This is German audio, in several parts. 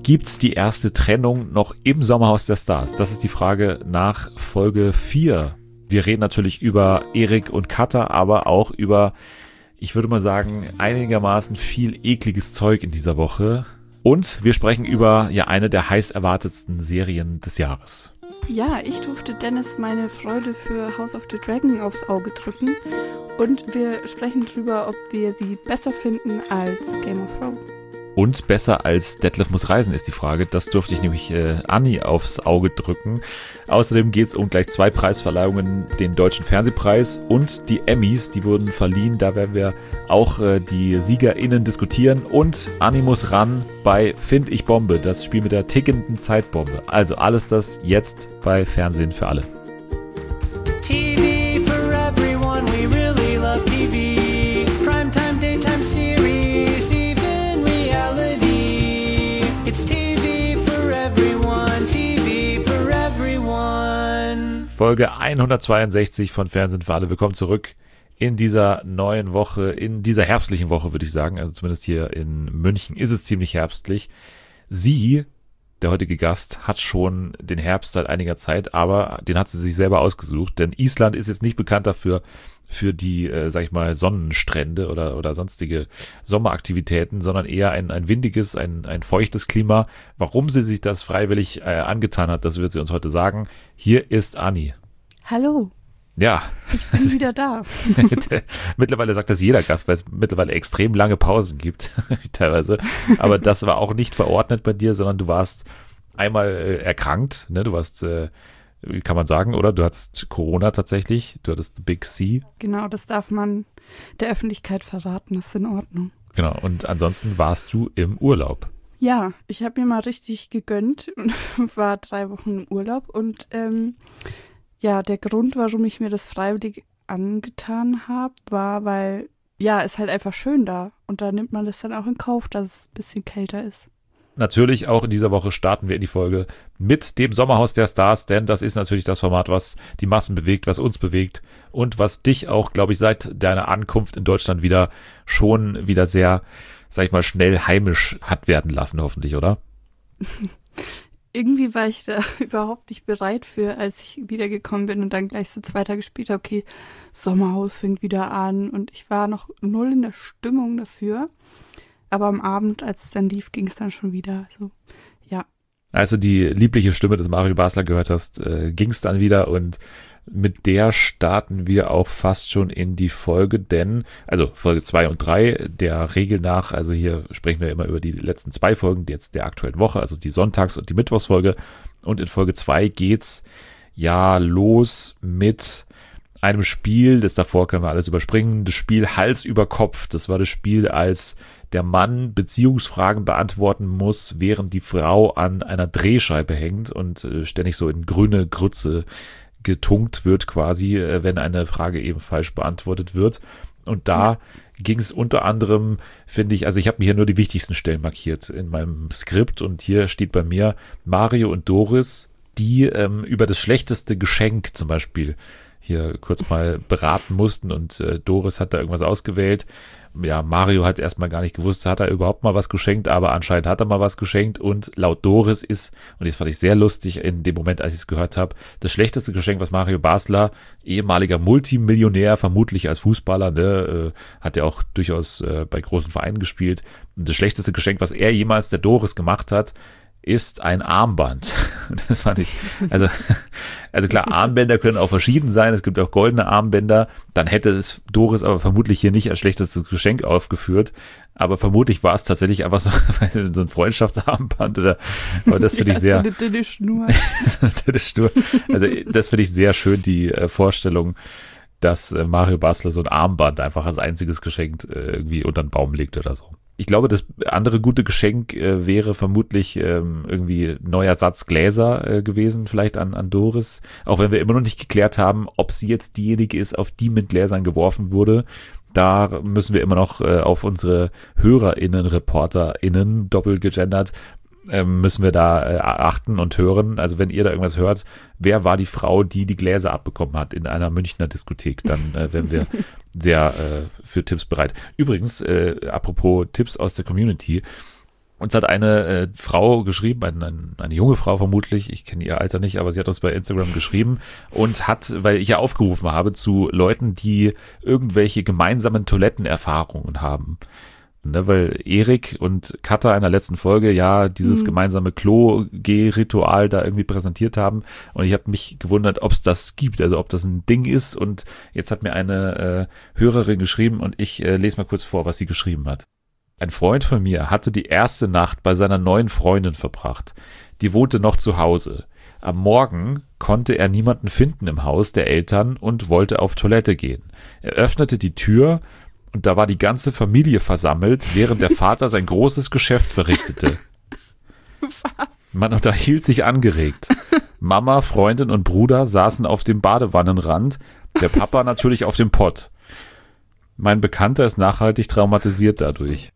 Gibt's die erste Trennung noch im Sommerhaus der Stars? Das ist die Frage nach Folge 4. Wir reden natürlich über Erik und Katha, aber auch über, ich würde mal sagen, einigermaßen viel ekliges Zeug in dieser Woche. Und wir sprechen über eine der heiß erwartetsten Serien des Jahres. Ja, ich durfte Dennis meine Freude für House of the Dragon aufs Auge drücken. Und wir sprechen darüber, ob wir sie besser finden als Game of Thrones. Und besser als Detlef muss reisen, ist die Frage. Das durfte ich nämlich Anni aufs Auge drücken. Außerdem geht es um gleich 2 Preisverleihungen, den Deutschen Fernsehpreis und die Emmys, die wurden verliehen. Da werden wir auch die SiegerInnen diskutieren. Und Anni muss ran bei Find ich Bombe, das Spiel mit der tickenden Zeitbombe. Also alles das jetzt bei Fernsehen für alle. TV for everyone, we really love TV. Primetime, daytime series, even reality. It's TV for everyone, TV for everyone. Folge 162 von Fernsehen für alle. Willkommen zurück in dieser neuen Woche, in dieser herbstlichen Woche, würde ich sagen. Also zumindest hier in München ist es ziemlich herbstlich. Der heutige Gast hat schon den Herbst seit einiger Zeit, aber den hat sie sich selber ausgesucht, denn Island ist jetzt nicht bekannt dafür, für die, sag ich mal, Sonnenstrände oder sonstige Sommeraktivitäten, sondern eher ein windiges, ein feuchtes Klima. Warum sie sich das freiwillig angetan hat, das wird sie uns heute sagen. Hier ist Anni. Hallo. Ja. Ich bin wieder da. Mittlerweile sagt das jeder Gast, weil es mittlerweile extrem lange Pausen gibt, teilweise. Aber das war auch nicht verordnet bei dir, sondern du warst einmal erkrankt, ne? Du warst, kann man sagen, oder? Du hattest Corona tatsächlich, du hattest Big C. Genau, das darf man der Öffentlichkeit verraten, das ist in Ordnung. Genau, und ansonsten warst du im Urlaub. Ja, ich habe mir mal richtig gegönnt und war 3 Wochen im Urlaub und ja, der Grund, warum ich mir das freiwillig angetan habe, war, weil, ja, es halt einfach schön da. Und da nimmt man das dann auch in Kauf, dass es ein bisschen kälter ist. Natürlich, auch in dieser Woche starten wir in die Folge mit dem Sommerhaus der Stars, denn das ist natürlich das Format, was die Massen bewegt, was uns bewegt und was dich auch, glaube ich, seit deiner Ankunft in Deutschland schon wieder sehr, sag ich mal, schnell heimisch hat werden lassen, hoffentlich, oder? Irgendwie war ich da überhaupt nicht bereit für, als ich wiedergekommen bin und dann gleich so 2 Tage später, okay, Sommerhaus fängt wieder an und ich war noch null in der Stimmung dafür. Aber am Abend, als es dann lief, ging es dann schon wieder. Also, ja. Als du die liebliche Stimme des Mario Basler gehört hast, ging es dann wieder und mit der starten wir auch fast schon in die Folge, denn, also Folge 2 und 3, der Regel nach, also hier sprechen wir immer über die letzten 2 Folgen, jetzt der aktuellen Woche, also die Sonntags- und die Mittwochsfolge. Und in Folge 2 geht's ja los mit einem Spiel, das davor können wir alles überspringen, das Spiel Hals über Kopf. Das war das Spiel, als der Mann Beziehungsfragen beantworten muss, während die Frau an einer Drehscheibe hängt und ständig so in grüne Grütze getunkt wird quasi, wenn eine Frage eben falsch beantwortet wird. Und da ging es unter anderem, finde ich, also ich habe mir hier nur die wichtigsten Stellen markiert in meinem Skript und hier steht bei mir Mario und Doris, die über das schlechteste Geschenk zum Beispiel hier kurz mal beraten mussten und Doris hat da irgendwas ausgewählt. Ja, Mario hat erstmal gar nicht gewusst, hat er überhaupt mal was geschenkt, aber anscheinend hat er mal was geschenkt und laut Doris ist, und das fand ich sehr lustig in dem Moment, als ich es gehört habe, das schlechteste Geschenk, was Mario Basler, ehemaliger Multimillionär, vermutlich als Fußballer, ne, hat ja auch durchaus bei großen Vereinen gespielt, und das schlechteste Geschenk, was er jemals der Doris gemacht hat, ist ein Armband. Das fand ich, also klar, Armbänder können auch verschieden sein, es gibt auch goldene Armbänder, dann hätte es Doris aber vermutlich hier nicht als schlechtestes Geschenk aufgeführt, aber vermutlich war es tatsächlich einfach so ein Freundschaftsarmband aber das finde ich sehr. So eine dünne Schnur. So eine dünne Schnur. Also das finde ich sehr schön, die Vorstellung, dass Mario Basler so ein Armband einfach als einziges Geschenk irgendwie unter den Baum legt oder so. Ich glaube, das andere gute Geschenk wäre vermutlich irgendwie neuer Satz Gläser gewesen, vielleicht an Doris. Auch wenn wir immer noch nicht geklärt haben, ob sie jetzt diejenige ist, auf die mit Gläsern geworfen wurde. Da müssen wir immer noch auf unsere HörerInnen, ReporterInnen, doppelt gegendert, müssen wir da achten und hören. Also wenn ihr da irgendwas hört, wer war die Frau, die die Gläser abbekommen hat in einer Münchner Diskothek, dann wären wir sehr für Tipps bereit. Übrigens, apropos Tipps aus der Community, Uns hat eine Frau geschrieben, eine junge Frau vermutlich, ich kenne ihr Alter nicht, aber sie hat uns bei Instagram geschrieben und hat, weil ich ja aufgerufen habe zu Leuten, die irgendwelche gemeinsamen Toilettenerfahrungen haben. Ne, weil Erik und Katha in der letzten Folge ja dieses gemeinsame Klo-Geh-Ritual da irgendwie präsentiert haben und ich habe mich gewundert, ob es das gibt, also ob das ein Ding ist und jetzt hat mir eine Hörerin geschrieben und ich lese mal kurz vor, was sie geschrieben hat. Ein Freund von mir hatte die erste Nacht bei seiner neuen Freundin verbracht. Die wohnte noch zu Hause. Am Morgen konnte er niemanden finden im Haus der Eltern und wollte auf Toilette gehen. Er öffnete die Tür und da war die ganze Familie versammelt, während der Vater sein großes Geschäft verrichtete. Was? Man unterhielt sich angeregt. Mama, Freundin und Bruder saßen auf dem Badewannenrand, der Papa natürlich auf dem Pott. Mein Bekannter ist nachhaltig traumatisiert dadurch.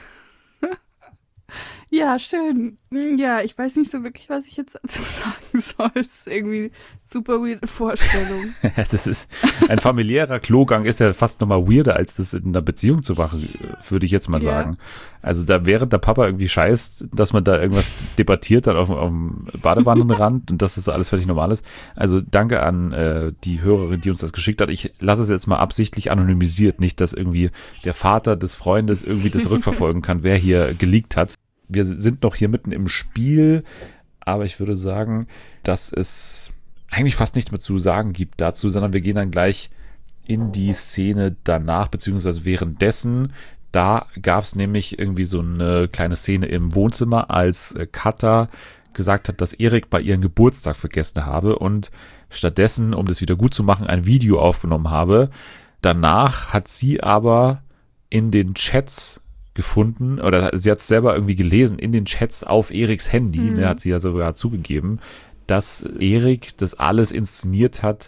Ja, schön. Ja, ich weiß nicht so wirklich, was ich jetzt dazu sagen soll. Es ist irgendwie eine super weirde Vorstellung. Das ist ein familiärer Klogang ist ja fast nochmal weirder, als das in einer Beziehung zu machen, würde ich jetzt mal sagen. Also da während der Papa irgendwie scheißt, dass man da irgendwas debattiert dann auf dem Badewannenrand und dass das alles völlig normal ist. Also danke an die Hörerin, die uns das geschickt hat. Ich lasse es jetzt mal absichtlich anonymisiert, nicht, dass irgendwie der Vater des Freundes irgendwie das rückverfolgen kann, wer hier geleakt hat. Wir sind noch hier mitten im Spiel, aber ich würde sagen, dass es eigentlich fast nichts mehr zu sagen gibt dazu, sondern wir gehen dann gleich in die Szene danach, beziehungsweise währenddessen. Da gab es nämlich irgendwie so eine kleine Szene im Wohnzimmer, als Katha gesagt hat, dass Erik bei ihrem Geburtstag vergessen habe und stattdessen, um das wieder gut zu machen, ein Video aufgenommen habe. Danach hat sie aber in den Chats gefunden, oder sie hat es selber irgendwie gelesen, in den Chats auf Eriks Handy, hat sie ja sogar zugegeben, dass Erik das alles inszeniert hat,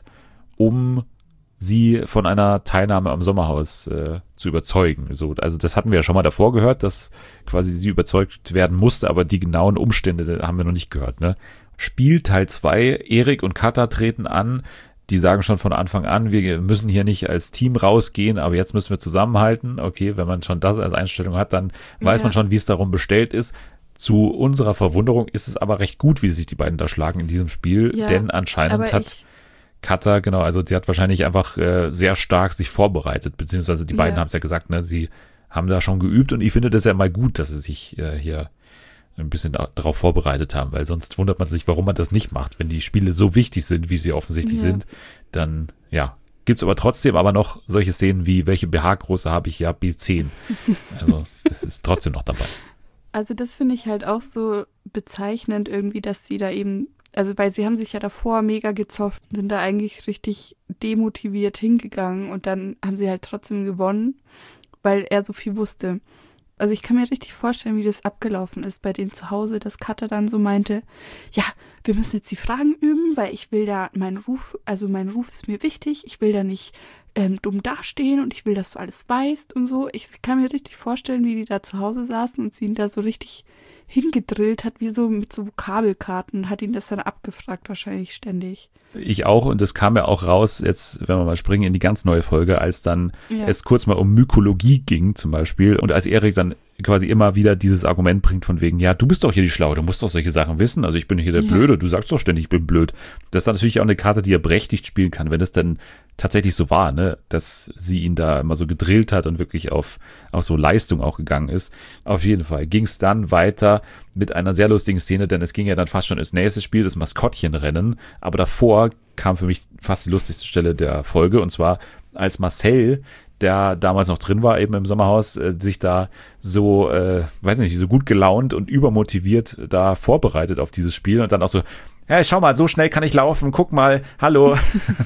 um sie von einer Teilnahme am Sommerhaus zu überzeugen. So, also das hatten wir ja schon mal davor gehört, dass quasi sie überzeugt werden musste, aber die genauen Umstände haben wir noch nicht gehört. Ne? Spiel Teil 2, Erik und Katha treten an. Die sagen schon von Anfang an, wir müssen hier nicht als Team rausgehen, aber jetzt müssen wir zusammenhalten. Okay, wenn man schon das als Einstellung hat, dann weiß man schon, wie es darum bestellt ist. Zu unserer Verwunderung ist es aber recht gut, wie sich die beiden da schlagen in diesem Spiel, denn anscheinend hat Katha, genau, also sie hat wahrscheinlich einfach sehr stark sich vorbereitet, beziehungsweise die beiden haben es ja gesagt, ne, sie haben da schon geübt und ich finde das ja mal gut, dass sie sich hier ein bisschen darauf vorbereitet haben, weil sonst wundert man sich, warum man das nicht macht. Wenn die Spiele so wichtig sind, wie sie offensichtlich sind, dann, gibt's aber trotzdem aber noch solche Szenen wie, welche BH-Größe habe ich? Ja, B10. Also, das ist trotzdem noch dabei. Also das finde ich halt auch so bezeichnend irgendwie, dass sie da eben, also weil sie haben sich ja davor mega gezofft, sind da eigentlich richtig demotiviert hingegangen und dann haben sie halt trotzdem gewonnen, weil er so viel wusste. Also ich kann mir richtig vorstellen, wie das abgelaufen ist bei denen zu Hause, dass Katha dann so meinte, ja, wir müssen jetzt die Fragen üben, weil ich will da mein Ruf ist mir wichtig, ich will da nicht dumm dastehen und ich will, dass du alles weißt und so. Ich kann mir richtig vorstellen, wie die da zu Hause saßen und sie ihn da so richtig hingedrillt hat, wie so mit so Vokabelkarten, hat ihn das dann abgefragt wahrscheinlich ständig. Ich auch und das kam ja auch raus, jetzt, wenn wir mal springen in die ganz neue Folge, als dann es kurz mal um Mykologie ging zum Beispiel und als Erik dann quasi immer wieder dieses Argument bringt von wegen, ja, du bist doch hier die Schlaue, du musst doch solche Sachen wissen, also ich bin hier der Blöde, du sagst doch ständig, ich bin blöd. Das ist dann natürlich auch eine Karte, die er berechtigt spielen kann, wenn es dann tatsächlich so war, ne, dass sie ihn da immer so gedrillt hat und wirklich auf so Leistung auch gegangen ist. Auf jeden Fall ging es dann weiter mit einer sehr lustigen Szene, denn es ging ja dann fast schon ins nächste Spiel, das Maskottchenrennen, aber davor kam für mich fast die lustigste Stelle der Folge und zwar als Marcel, der damals noch drin war, eben im Sommerhaus, sich da so, weiß nicht, so gut gelaunt und übermotiviert da vorbereitet auf dieses Spiel und dann auch so, hey, schau mal, so schnell kann ich laufen, guck mal, hallo,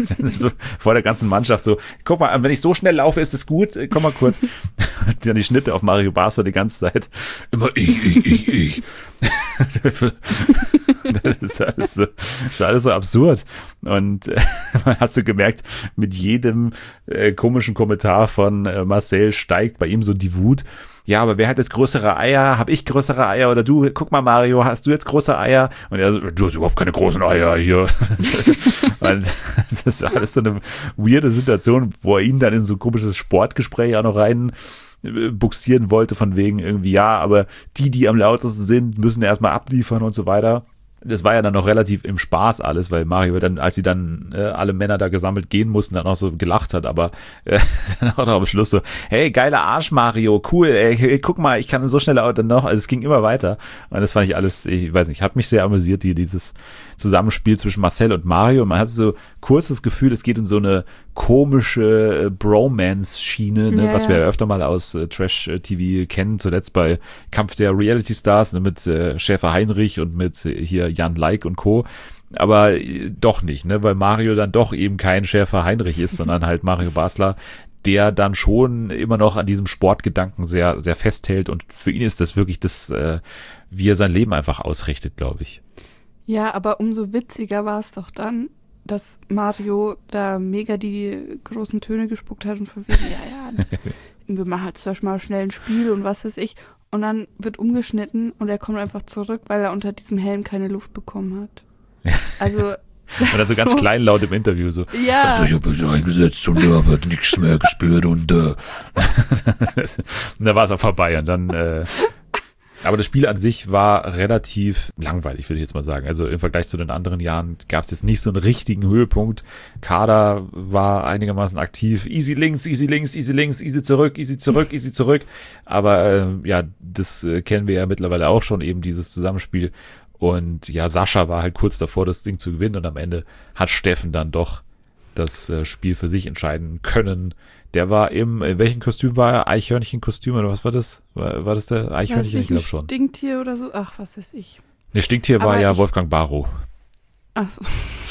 so vor der ganzen Mannschaft so, guck mal, wenn ich so schnell laufe, ist es gut, komm mal kurz. Dann die Schnitte auf Mario Basler die ganze Zeit, immer ich. Das ist alles so absurd und man hat so gemerkt, mit jedem komischen Kommentar von Marcel steigt bei ihm so die Wut. Ja, aber wer hat jetzt größere Eier? Hab ich größere Eier? Oder du, guck mal Mario, hast du jetzt große Eier? Und er so, du hast überhaupt keine großen Eier hier. Und das ist alles so eine weirde Situation, wo er ihn dann in so ein komisches Sportgespräch auch noch rein buxieren wollte von wegen irgendwie, ja, aber die am lautesten sind, müssen erstmal abliefern und so weiter. Das war ja dann noch relativ im Spaß alles, weil Mario dann, als sie dann alle Männer da gesammelt gehen mussten, dann auch so gelacht hat, aber dann auch noch am Schluss so, hey, geiler Arsch Mario, cool, ey, guck mal, ich kann so schnell dann noch, also es ging immer weiter und das fand ich alles, ich weiß nicht, hat mich sehr amüsiert, dieses Zusammenspiel zwischen Marcel und Mario und man hatte so kurz das Gefühl, es geht in so eine komische Bromance-Schiene, ne, was wir ja öfter mal aus Trash-TV kennen, zuletzt bei Kampf der Reality-Stars, ne, mit Schäfer Heinrich und mit hier Jan Like und Co., aber doch nicht, ne, weil Mario dann doch eben kein Schäfer Heinrich ist, sondern halt Mario Basler, der dann schon immer noch an diesem Sportgedanken sehr, sehr festhält und für ihn ist das wirklich das, wie er sein Leben einfach ausrichtet, glaube ich. Ja, aber umso witziger war es doch dann, dass Mario da mega die großen Töne gespuckt hat und von wegen, wir machen jetzt zum Beispiel mal schnell ein Spiel und was weiß ich. Und dann wird umgeschnitten und er kommt einfach zurück, weil er unter diesem Helm keine Luft bekommen hat. Also. Und dann so ganz kleinlaut im Interview so. Ja. Also ich habe mich eingesetzt und habe nichts mehr gespürt und da war es auch vorbei und dann aber das Spiel an sich war relativ langweilig, würde ich jetzt mal sagen. Also im Vergleich zu den anderen Jahren gab es jetzt nicht so einen richtigen Höhepunkt. Kader war einigermaßen aktiv. Easy links, easy links, easy links, easy zurück, easy zurück, easy zurück. Aber das kennen wir ja mittlerweile auch schon, eben dieses Zusammenspiel. Und ja, Sascha war halt kurz davor, das Ding zu gewinnen und am Ende hat Steffen dann doch das Spiel für sich entscheiden können. Der war in welchem Kostüm war er? Eichhörnchenkostüm oder was war das? War das der Eichhörnchen? Ich glaube schon. Stinktier oder so? Ach, was weiß ich. Ne, Stinktier war ja Wolfgang Barrow. Ach so.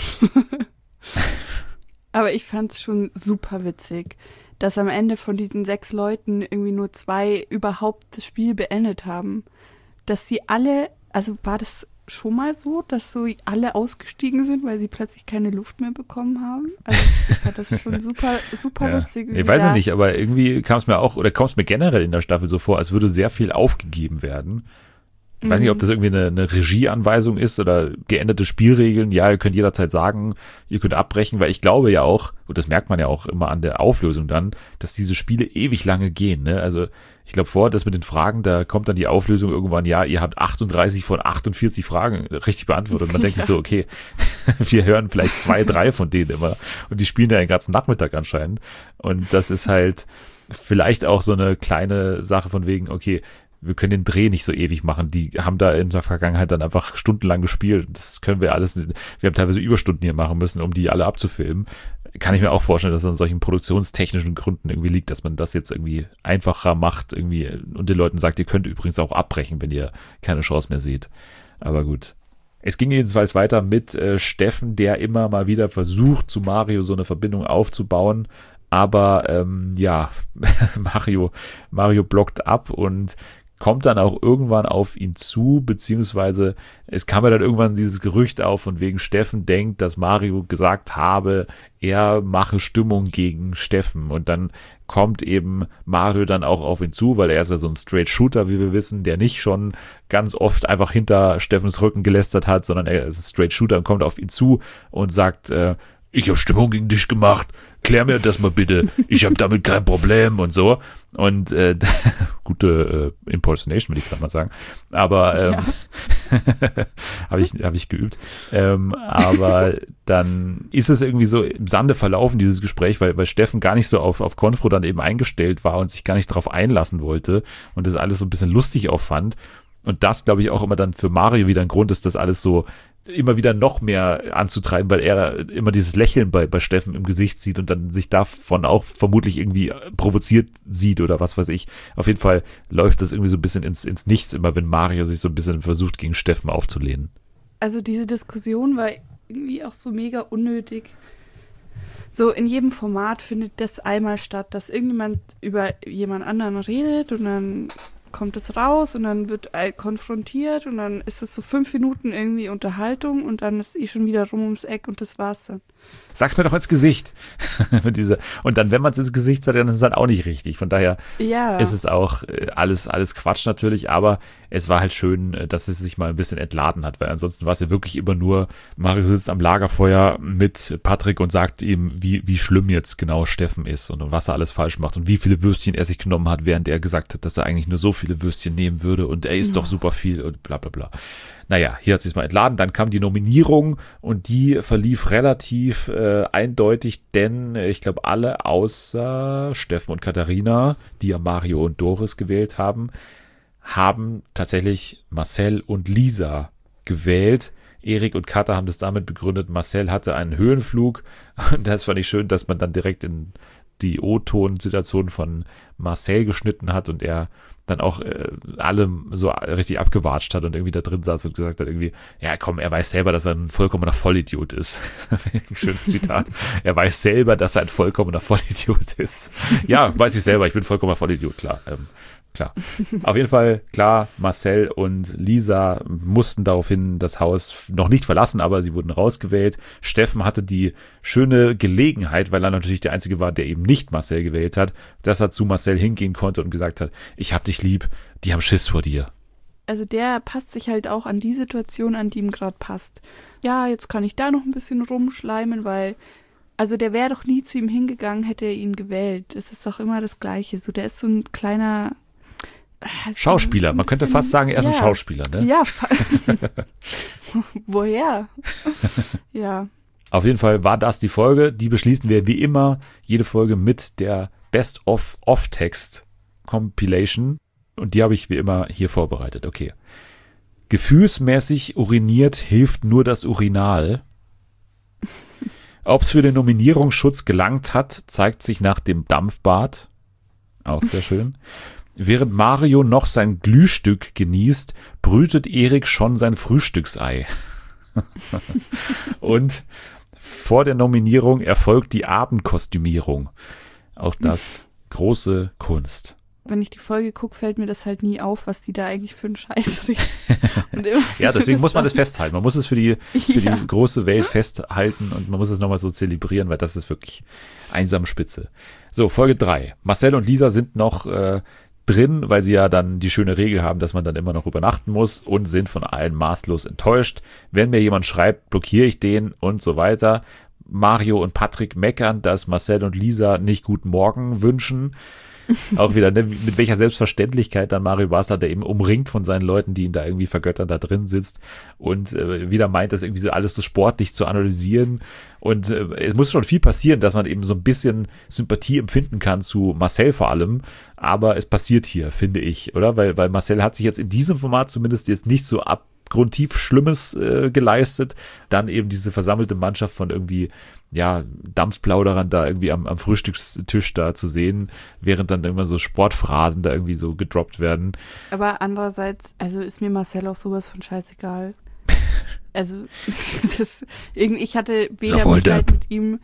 Aber ich fand's schon super witzig, dass am Ende von diesen 6 Leuten irgendwie nur 2 überhaupt das Spiel beendet haben. Dass sie alle, also war das schon mal so, dass so alle ausgestiegen sind, weil sie plötzlich keine Luft mehr bekommen haben? Also ich fand das schon super lustig. Ich weiß ja nicht, aber irgendwie kam es mir auch, oder kommt es mir generell in der Staffel so vor, als würde sehr viel aufgegeben werden. Ich weiß nicht, ob das irgendwie eine Regieanweisung ist oder geänderte Spielregeln. Ja, ihr könnt jederzeit sagen, ihr könnt abbrechen, weil ich glaube ja auch, und das merkt man ja auch immer an der Auflösung dann, dass diese Spiele ewig lange gehen, ne? Also ich glaube das mit den Fragen, da kommt dann die Auflösung irgendwann, ja, ihr habt 38 von 48 Fragen richtig beantwortet. Und man denkt sich so, okay, wir hören vielleicht 2, 3 von denen immer. Und die spielen ja den ganzen Nachmittag anscheinend. Und das ist halt vielleicht auch so eine kleine Sache von wegen, okay, wir können den Dreh nicht so ewig machen. Die haben da in der Vergangenheit dann einfach stundenlang gespielt. Das können wir alles nicht. Wir haben teilweise Überstunden hier machen müssen, um die alle abzufilmen. Kann ich mir auch vorstellen, dass es an solchen produktionstechnischen Gründen irgendwie liegt, dass man das jetzt irgendwie einfacher macht irgendwie und den Leuten sagt, ihr könnt übrigens auch abbrechen, wenn ihr keine Chance mehr seht. Aber gut. Es ging jedenfalls weiter mit Steffen, der immer mal wieder versucht, zu Mario so eine Verbindung aufzubauen. Aber Mario blockt ab und kommt dann auch irgendwann auf ihn zu, beziehungsweise es kam ja dann irgendwann dieses Gerücht auf, von wegen Steffen denkt, dass Mario gesagt habe, er mache Stimmung gegen Steffen und dann kommt eben Mario dann auch auf ihn zu, weil er ist ja so ein Straight Shooter, wie wir wissen, der nicht schon ganz oft einfach hinter Steffens Rücken gelästert hat, sondern er ist ein Straight Shooter und kommt auf ihn zu und sagt, ich habe Stimmung gegen dich gemacht, klär mir das mal bitte, ich habe damit kein Problem und so. Und gute Impersonation, würde ich gerade mal sagen. Aber habe ich geübt. Aber dann ist es irgendwie so im Sande verlaufen, dieses Gespräch, weil Steffen gar nicht so auf Konfro dann eben eingestellt war und sich gar nicht darauf einlassen wollte und das alles so ein bisschen lustig auffand. Und das, glaube ich, auch immer dann für Mario wieder ein Grund ist, das alles so immer wieder noch mehr anzutreiben, weil er immer dieses Lächeln bei Steffen im Gesicht sieht und dann sich davon auch vermutlich irgendwie provoziert sieht oder was weiß ich. Auf jeden Fall läuft das irgendwie so ein bisschen ins Nichts, immer wenn Mario sich so ein bisschen versucht, gegen Steffen aufzulehnen. Also diese Diskussion war irgendwie auch so mega unnötig. So in jedem Format findet das einmal statt, dass irgendjemand über jemand anderen redet und dann kommt es raus und dann wird konfrontiert und dann ist es so 5 Minuten irgendwie Unterhaltung und dann ist schon wieder rum ums Eck und das war's dann. Sag's mir doch ins Gesicht. Und dann, wenn man es ins Gesicht sagt, dann ist es dann auch nicht richtig. Von daher ist es auch alles Quatsch natürlich, aber es war halt schön, dass es sich mal ein bisschen entladen hat, weil ansonsten war es ja wirklich immer nur, Mario sitzt am Lagerfeuer mit Patrick und sagt ihm, wie schlimm jetzt genau Steffen ist und was er alles falsch macht und wie viele Würstchen er sich genommen hat, während er gesagt hat, dass er eigentlich nur so viele Würstchen nehmen würde und er isst doch super viel und bla bla bla. Naja, hier hat es sich mal entladen. Dann kam die Nominierung und die verlief relativ eindeutig, denn ich glaube alle außer Steffen und Katharina, die ja Mario und Doris gewählt haben tatsächlich Marcel und Lisa gewählt. Erik und Katha haben das damit begründet, Marcel hatte einen Höhenflug und das fand ich schön, dass man dann direkt in die O-Ton-Situation von Marcel geschnitten hat und er dann auch alle so richtig abgewatscht hat und irgendwie da drin saß und gesagt hat irgendwie, ja komm, er weiß selber, dass er ein vollkommener Vollidiot ist. Ein schönes Zitat. Er weiß selber, dass er ein vollkommener Vollidiot ist. Ja, weiß ich selber, ich bin vollkommener Vollidiot, klar. Klar. Auf jeden Fall, klar, Marcel und Lisa mussten daraufhin das Haus noch nicht verlassen, aber sie wurden rausgewählt. Steffen hatte die schöne Gelegenheit, weil er natürlich der Einzige war, der eben nicht Marcel gewählt hat, dass er zu Marcel hingehen konnte und gesagt hat, ich hab dich lieb, die haben Schiss vor dir. Also der passt sich halt auch an die Situation, an die ihm gerade passt. Ja, jetzt kann ich da noch ein bisschen rumschleimen, weil, also der wäre doch nie zu ihm hingegangen, hätte er ihn gewählt. Es ist doch immer das Gleiche. So, der ist so ein kleiner Schauspieler, man könnte fast sagen, er ist ein Schauspieler, ne? Ja, woher? Ja. Auf jeden Fall war das die Folge, die beschließen wir wie immer, jede Folge mit der Best-of-Off-Text-Compilation und die habe ich wie immer hier vorbereitet, okay. Gefühlsmäßig uriniert hilft nur das Urinal. Ob es für den Nominierungsschutz gelangt hat, zeigt sich nach dem Dampfbad, auch sehr schön. Während Mario noch sein Glühstück genießt, brütet Erik schon sein Frühstücksei. Und vor der Nominierung erfolgt die Abendkostümierung. Auch das große Kunst. Wenn ich die Folge gucke, fällt mir das halt nie auf, was die da eigentlich für einen Scheiß reden. Ja, deswegen muss man das festhalten. Man muss es für die große Welt festhalten und man muss es nochmal so zelebrieren, weil das ist wirklich einsam spitze. So, Folge 3. Marcel und Lisa sind noch drin, weil sie ja dann die schöne Regel haben, dass man dann immer noch übernachten muss und sind von allen maßlos enttäuscht. Wenn mir jemand schreibt, blockiere ich den und so weiter. Mario und Patrick meckern, dass Marcel und Lisa nicht guten Morgen wünschen. Auch wieder, ne, mit welcher Selbstverständlichkeit dann Mario Basler, der eben umringt von seinen Leuten, die ihn da irgendwie vergöttern, da drin sitzt und wieder meint, das irgendwie so alles so sportlich zu analysieren. Und es muss schon viel passieren, dass man eben so ein bisschen Sympathie empfinden kann zu Marcel vor allem. Aber es passiert hier, finde ich, oder? Weil Marcel hat sich jetzt in diesem Format zumindest jetzt nicht so abgrundtief Schlimmes geleistet. Dann eben diese versammelte Mannschaft von irgendwie, ja, Dampfplauderern da irgendwie am Frühstückstisch da zu sehen, während dann immer so Sportphrasen da irgendwie so gedroppt werden. Aber andererseits, also ist mir Marcel auch sowas von scheißegal. Also, ich hatte weder Mitleid mit ihm.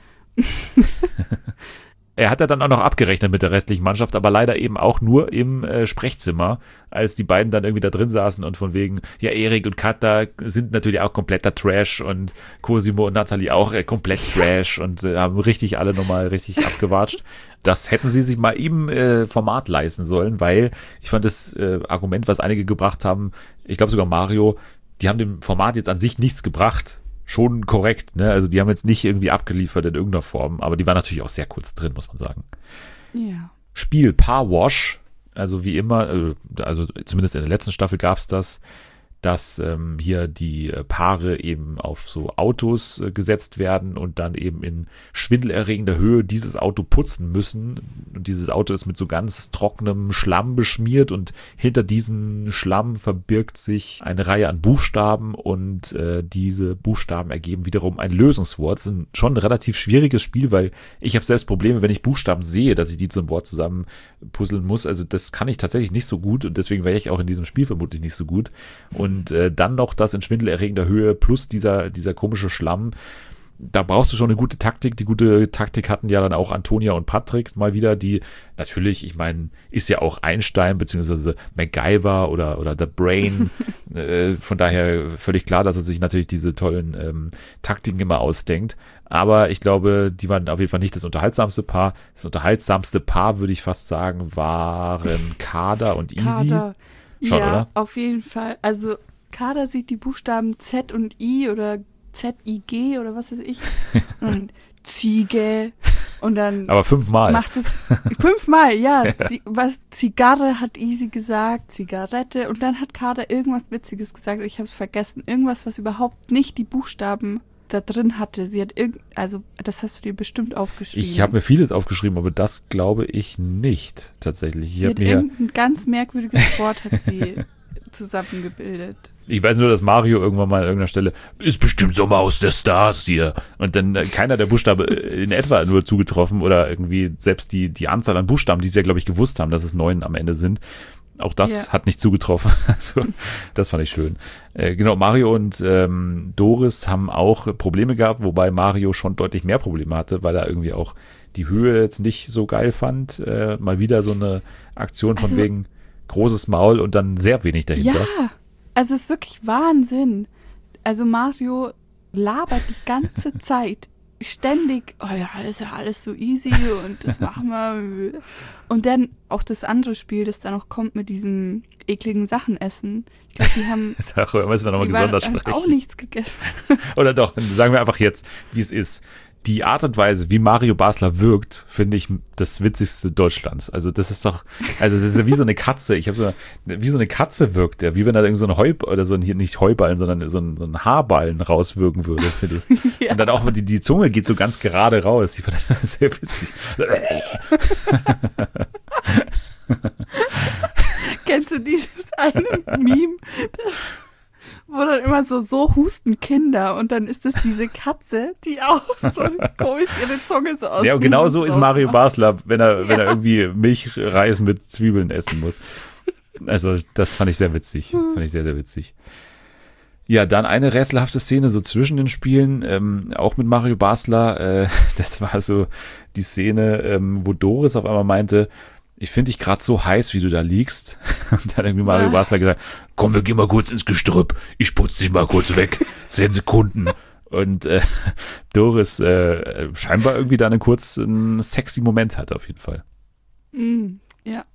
Er hat ja dann auch noch abgerechnet mit der restlichen Mannschaft, aber leider eben auch nur im Sprechzimmer, als die beiden dann irgendwie da drin saßen und von wegen, ja, Erik und Katha sind natürlich auch kompletter Trash und Cosimo und Nathalie auch komplett Trash und haben richtig alle nochmal richtig abgewatscht. Das hätten sie sich mal im Format leisten sollen, weil ich fand das Argument, was einige gebracht haben, ich glaube sogar Mario, die haben dem Format jetzt an sich nichts gebracht. Schon korrekt, ne? Also die haben jetzt nicht irgendwie abgeliefert in irgendeiner Form, aber die waren natürlich auch sehr kurz drin, muss man sagen. Ja. Spiel Paar Wash, also wie immer, also zumindest in der letzten Staffel gab es das, dass hier die Paare eben auf so Autos gesetzt werden und dann eben in schwindelerregender Höhe dieses Auto putzen müssen. Und dieses Auto ist mit so ganz trockenem Schlamm beschmiert und hinter diesem Schlamm verbirgt sich eine Reihe an Buchstaben und diese Buchstaben ergeben wiederum ein Lösungswort. Das ist schon ein relativ schwieriges Spiel, weil ich habe selbst Probleme, wenn ich Buchstaben sehe, dass ich die zum Wort zusammen puzzeln muss. Also das kann ich tatsächlich nicht so gut und deswegen wäre ich auch in diesem Spiel vermutlich nicht so gut. Und dann noch das in schwindelerregender Höhe plus dieser komische Schlamm. da brauchst du schon eine gute Taktik. Die gute Taktik hatten ja dann auch Antonia und Patrick mal wieder, die natürlich, ich meine, ist ja auch Einstein beziehungsweise MacGyver oder The Brain. Von daher völlig klar, dass er sich natürlich diese tollen Taktiken immer ausdenkt. Aber ich glaube, die waren auf jeden Fall nicht das unterhaltsamste Paar. Das unterhaltsamste Paar, würde ich fast sagen, waren Kader und Easy. Kader. Schon, ja, oder? Auf jeden Fall. Also Kader sieht die Buchstaben Z und I oder Z-I-G oder was weiß ich. Und dann Ziege. Und dann Aber 5-mal. macht es 5-mal, ja. Zigarre hat Easy gesagt, Zigarette. Und dann hat Kader irgendwas Witziges gesagt. Ich habe es vergessen. Irgendwas, was überhaupt nicht die Buchstaben da drin hatte. Sie hat also das hast du dir bestimmt aufgeschrieben. Ich habe mir vieles aufgeschrieben, aber das glaube ich nicht tatsächlich. Sie hat irgendein ganz merkwürdiges Wort hat sie zusammengebildet. Ich weiß nur, dass Mario irgendwann mal an irgendeiner Stelle ist bestimmt Sommer aus der Stars hier. Und dann keiner der Buchstabe in etwa nur zugetroffen oder irgendwie selbst die Anzahl an Buchstaben, die sie ja, glaube ich, gewusst haben, dass es 9 am Ende sind. Auch das hat nicht zugetroffen. Also, das fand ich schön. Genau, Mario und Doris haben auch Probleme gehabt, wobei Mario schon deutlich mehr Probleme hatte, weil er irgendwie auch die Höhe jetzt nicht so geil fand. Mal wieder so eine Aktion von wegen großes Maul und dann sehr wenig dahinter. Ja, also es ist wirklich Wahnsinn. Also Mario labert die ganze Zeit. Ständig, oh ja, ist ja alles so easy und das machen wir. Und dann auch das andere Spiel, das da noch kommt mit diesem ekligen Sachen essen. Ich glaube, die haben Darüber müssen wir nochmal gesondert sprechen. auch nichts gegessen. Oder doch, sagen wir einfach jetzt, wie es ist. Die Art und Weise, wie Mario Basler wirkt, finde ich das Witzigste Deutschlands. Also das ist doch, also das ist ja wie so eine Katze. Wie so eine Katze wirkt er, wie wenn er irgend so ein oder so ein, hier nicht Heuballen, sondern so ein Haarballen rauswirken würde, finde ich. Ja. Und dann auch, die Zunge geht so ganz gerade raus. Ich fand das sehr witzig. Kennst du dieses eine Meme, wo dann immer so husten Kinder und dann ist es diese Katze, die auch so komisch ihre Zunge so aus. Ja, und genau so ist Mario Basler, wenn er irgendwie Milchreis mit Zwiebeln essen muss. Also das fand ich sehr witzig. Fand ich sehr, sehr witzig. Ja, dann eine rätselhafte Szene so zwischen den Spielen, auch mit Mario Basler. Das war so die Szene, wo Doris auf einmal meinte, ich finde dich gerade so heiß, wie du da liegst. Und dann hat irgendwie Mario Basler gesagt, komm, wir gehen mal kurz ins Gestrüpp. Ich putze dich mal kurz weg. 10 Sekunden. Und Doris scheinbar irgendwie da einen kurzen sexy Moment hatte auf jeden Fall. Ja.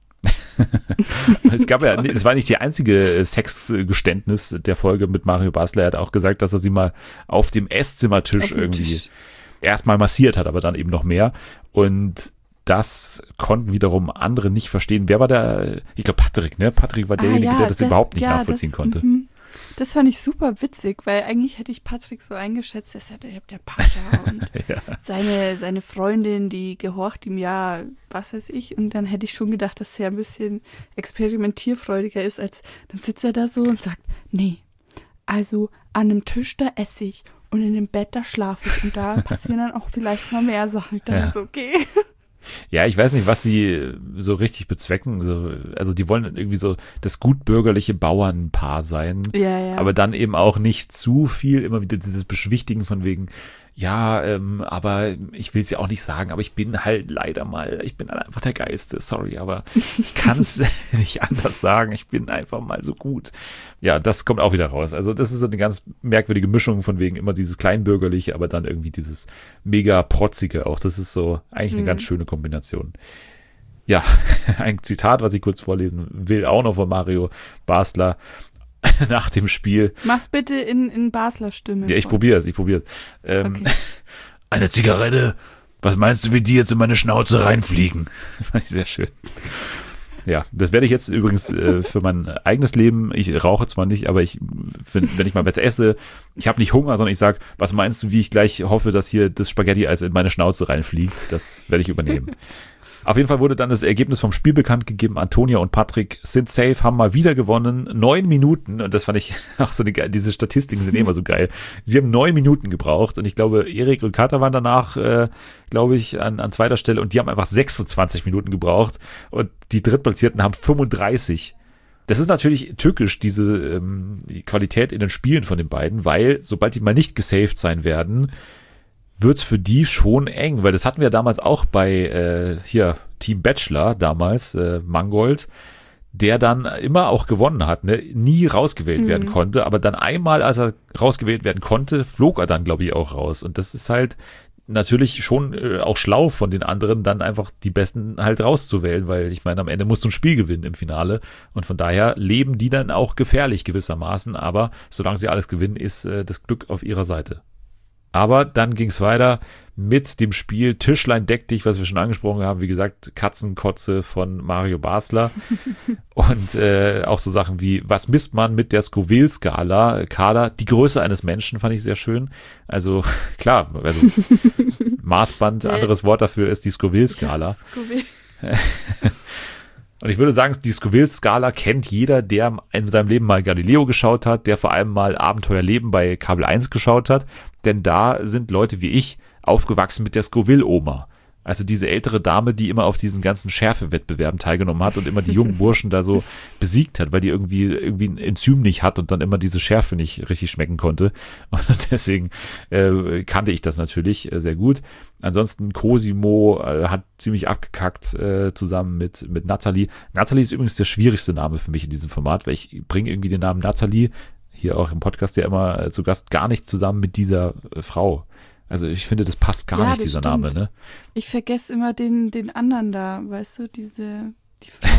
Es gab ja, es war nicht die einzige Sexgeständnis der Folge mit Mario Basler. Er hat auch gesagt, dass er sie mal auf dem Esszimmertisch irgendwie erstmal massiert hat, aber dann eben noch mehr. Und das konnten wiederum andere nicht verstehen. Wer war der? Ich glaube Patrick, ne? Patrick war derjenige, der das überhaupt nicht nachvollziehen konnte. Das fand ich super witzig, weil eigentlich hätte ich Patrick so eingeschätzt, dass er der Pascha und seine Freundin, die gehorcht ihm ja, was weiß ich. Und dann hätte ich schon gedacht, dass er ein bisschen experimentierfreudiger ist, als dann sitzt er da so und sagt, nee, also an einem Tisch, da esse ich und in dem Bett, da schlafe ich. Und da passieren dann auch vielleicht mal mehr Sachen. Ich dachte so, okay. Ja, ich weiß nicht, was sie so richtig bezwecken. Also die wollen irgendwie so das gutbürgerliche Bauernpaar sein. Ja. Aber dann eben auch nicht zu viel, immer wieder dieses Beschwichtigen von wegen, ja, aber ich will es ja auch nicht sagen, aber ich bin halt leider mal, ich bin einfach der Geiste, sorry, aber ich kann es nicht anders sagen, ich bin einfach mal so gut. Ja, das kommt auch wieder raus. Also das ist so eine ganz merkwürdige Mischung von wegen immer dieses Kleinbürgerliche, aber dann irgendwie dieses mega Protzige auch. Das ist so eigentlich eine ganz schöne Kombination. Ja, ein Zitat, was ich kurz vorlesen will, auch noch von Mario Basler. Nach dem Spiel. Mach's bitte in Basler Stimme. Ja, ich probier's. Okay. Eine Zigarette? Was meinst du, wie die jetzt in meine Schnauze reinfliegen? Fand ich sehr schön. Ja, das werde ich jetzt übrigens für mein eigenes Leben, ich rauche zwar nicht, aber wenn ich mal was esse, ich habe nicht Hunger, sondern ich sage, was meinst du, wie ich gleich hoffe, dass hier das Spaghetti-Eis in meine Schnauze reinfliegt? Das werde ich übernehmen. Auf jeden Fall wurde dann das Ergebnis vom Spiel bekannt gegeben. Antonia und Patrick sind safe, haben mal wieder gewonnen. 9 Minuten. Und das fand ich auch so diese Statistiken sind immer so geil. Sie haben 9 Minuten gebraucht. Und ich glaube, Erik und Katha waren danach, glaube ich, an zweiter Stelle. Und die haben einfach 26 Minuten gebraucht. Und die Drittplatzierten haben 35. Das ist natürlich tückisch, die Qualität in den Spielen von den beiden, weil sobald die mal nicht gesaved sein werden, wird's für die schon eng, weil das hatten wir damals auch bei Team Bachelor damals, Mangold, der dann immer auch gewonnen hat, ne? Nie rausgewählt werden konnte, aber dann einmal, als er rausgewählt werden konnte, flog er dann, glaube ich, auch raus. Und das ist halt natürlich schon auch schlau von den anderen, dann einfach die Besten halt rauszuwählen, weil ich meine, am Ende musst du ein Spiel gewinnen im Finale und von daher leben die dann auch gefährlich gewissermaßen, aber solange sie alles gewinnen, ist das Glück auf ihrer Seite. Aber dann ging es weiter mit dem Spiel Tischlein deck dich, was wir schon angesprochen haben. Wie gesagt, Katzenkotze von Mario Basler. Und auch so Sachen wie, was misst man mit der Scoville-Skala? Skala, die Größe eines Menschen fand ich sehr schön. Also klar, also Maßband, anderes Wort dafür ist die Scoville-Skala. Ja, und ich würde sagen, die Scoville-Skala kennt jeder, der in seinem Leben mal Galileo geschaut hat, der vor allem mal Abenteuerleben bei Kabel 1 geschaut hat. Denn da sind Leute wie ich aufgewachsen mit der Scoville-Oma. Also diese ältere Dame, die immer auf diesen ganzen Schärfewettbewerben teilgenommen hat und immer die jungen Burschen da so besiegt hat, weil die irgendwie ein Enzym nicht hat und dann immer diese Schärfe nicht richtig schmecken konnte. Und deswegen kannte ich das natürlich sehr gut. Ansonsten Cosimo hat ziemlich abgekackt zusammen mit Natalie. Natalie ist übrigens der schwierigste Name für mich in diesem Format, weil ich bringe irgendwie den Namen Natalie, hier auch im Podcast ja immer zu Gast, gar nicht zusammen mit dieser Frau. Also ich finde, das passt gar nicht, dieser Name, ne? Ich vergesse immer den anderen da, weißt du, die Frau,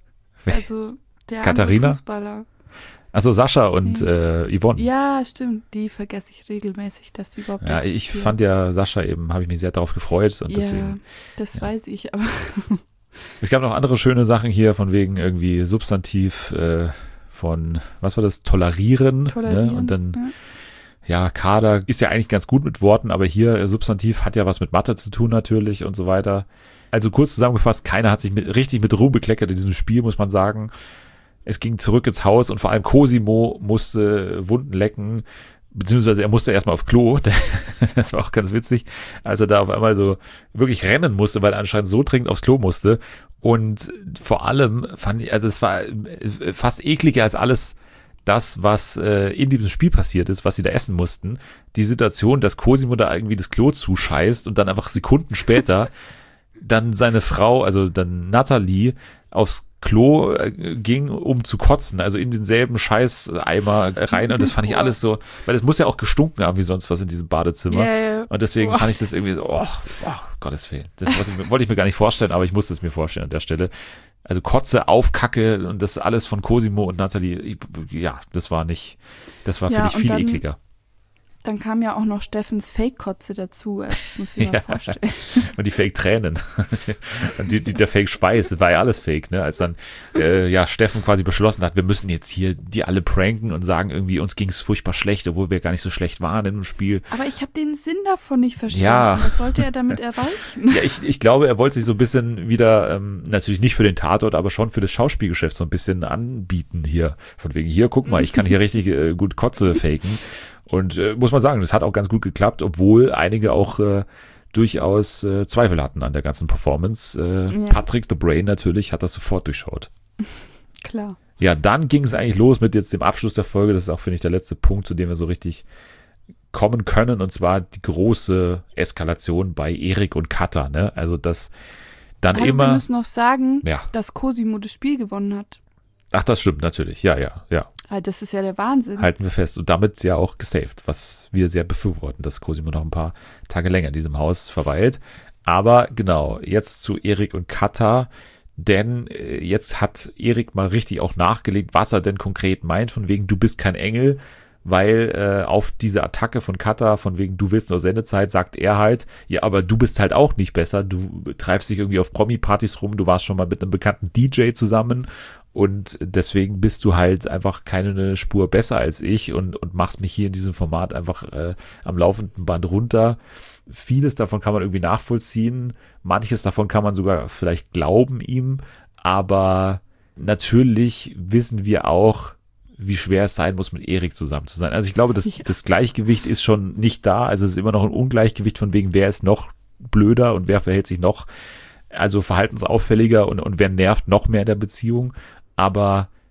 also der Katharina? andere Fußballer. Also Sascha und Yvonne. Ja, stimmt, die vergesse ich regelmäßig, dass die überhaupt Ja, ich fand ja Sascha eben, habe ich mich sehr darauf gefreut und deswegen. Ja, das weiß ich, aber. Es gab noch andere schöne Sachen hier, von wegen irgendwie Substantiv von, was war das, Tolerieren. Ne? Und dann ja, Kader ist ja eigentlich ganz gut mit Worten, aber hier Substantiv hat ja was mit Mathe zu tun natürlich und so weiter. Also kurz zusammengefasst, keiner hat sich richtig mit Ruhm bekleckert in diesem Spiel, muss man sagen. Es ging zurück ins Haus und vor allem Cosimo musste Wunden lecken, beziehungsweise er musste erstmal auf Klo. Das war auch ganz witzig, als er da auf einmal so wirklich rennen musste, weil er anscheinend so dringend aufs Klo musste. Und vor allem fand ich, also es war fast ekliger als alles das, was in diesem Spiel passiert ist, was sie da essen mussten. Die Situation, dass Cosimo da irgendwie das Klo zuscheißt und dann einfach Sekunden später dann seine Frau, also dann Natalie, aufs Klo ging, um zu kotzen, also in denselben Scheißeimer rein und das fand ich alles so, weil es muss ja auch gestunken haben wie sonst was in diesem Badezimmer und deswegen fand ich das irgendwie so, Gottes Willen, das wollte ich mir gar nicht vorstellen, aber ich musste es mir vorstellen an der Stelle. Also Kotze auf Kacke und das alles von Cosimo und Natalie, ja, das war finde ich viel ekliger. Dann kam ja auch noch Steffens Fake-Kotze dazu, das muss ich mir mal vorstellen. Und die Fake-Tränen. Der Fake-Schweiß, das war ja alles Fake, ne? Als dann Steffen quasi beschlossen hat, wir müssen jetzt hier die alle pranken und sagen irgendwie, uns ging es furchtbar schlecht, obwohl wir gar nicht so schlecht waren im Spiel. Aber ich habe den Sinn davon nicht verstanden. Ja. Was wollte er damit erreichen? Ja, ich glaube, er wollte sich so ein bisschen wieder, natürlich nicht für den Tatort, aber schon für das Schauspielgeschäft so ein bisschen anbieten hier. Von wegen, hier, guck mal, ich kann hier richtig gut Kotze faken. Und muss man sagen, das hat auch ganz gut geklappt, obwohl einige auch durchaus Zweifel hatten an der ganzen Performance. Patrick the Brain natürlich hat das sofort durchschaut. Klar. Ja, dann ging es eigentlich los mit jetzt dem Abschluss der Folge. Das ist auch, finde ich, der letzte Punkt, zu dem wir so richtig kommen können. Und zwar die große Eskalation bei Erik und Katha. Ne? Also das dann aber immer. Wir müssen noch sagen, dass Cosimo das Spiel gewonnen hat. Ach, das stimmt natürlich. Ja. Das ist ja der Wahnsinn. Halten wir fest. Und damit ja auch gesaved, was wir sehr befürworten, dass Cosimo noch ein paar Tage länger in diesem Haus verweilt. Aber genau, jetzt zu Erik und Katha, denn jetzt hat Erik mal richtig auch nachgelegt, was er denn konkret meint, von wegen, du bist kein Engel, weil auf diese Attacke von Katha, von wegen, du willst nur Sendezeit, sagt er halt, ja, aber du bist halt auch nicht besser, du treibst dich irgendwie auf Promi-Partys rum, du warst schon mal mit einem bekannten DJ zusammen und deswegen bist du halt einfach keine Spur besser als ich und machst mich hier in diesem Format einfach am laufenden Band runter. Vieles davon kann man irgendwie nachvollziehen, manches davon kann man sogar vielleicht glauben ihm, aber natürlich wissen wir auch, wie schwer es sein muss, mit Erik zusammen zu sein. Also ich glaube, das Gleichgewicht ist schon nicht da, also es ist immer noch ein Ungleichgewicht von wegen, wer ist noch blöder und wer verhält sich noch verhaltensauffälliger und wer nervt noch mehr in der Beziehung. Aber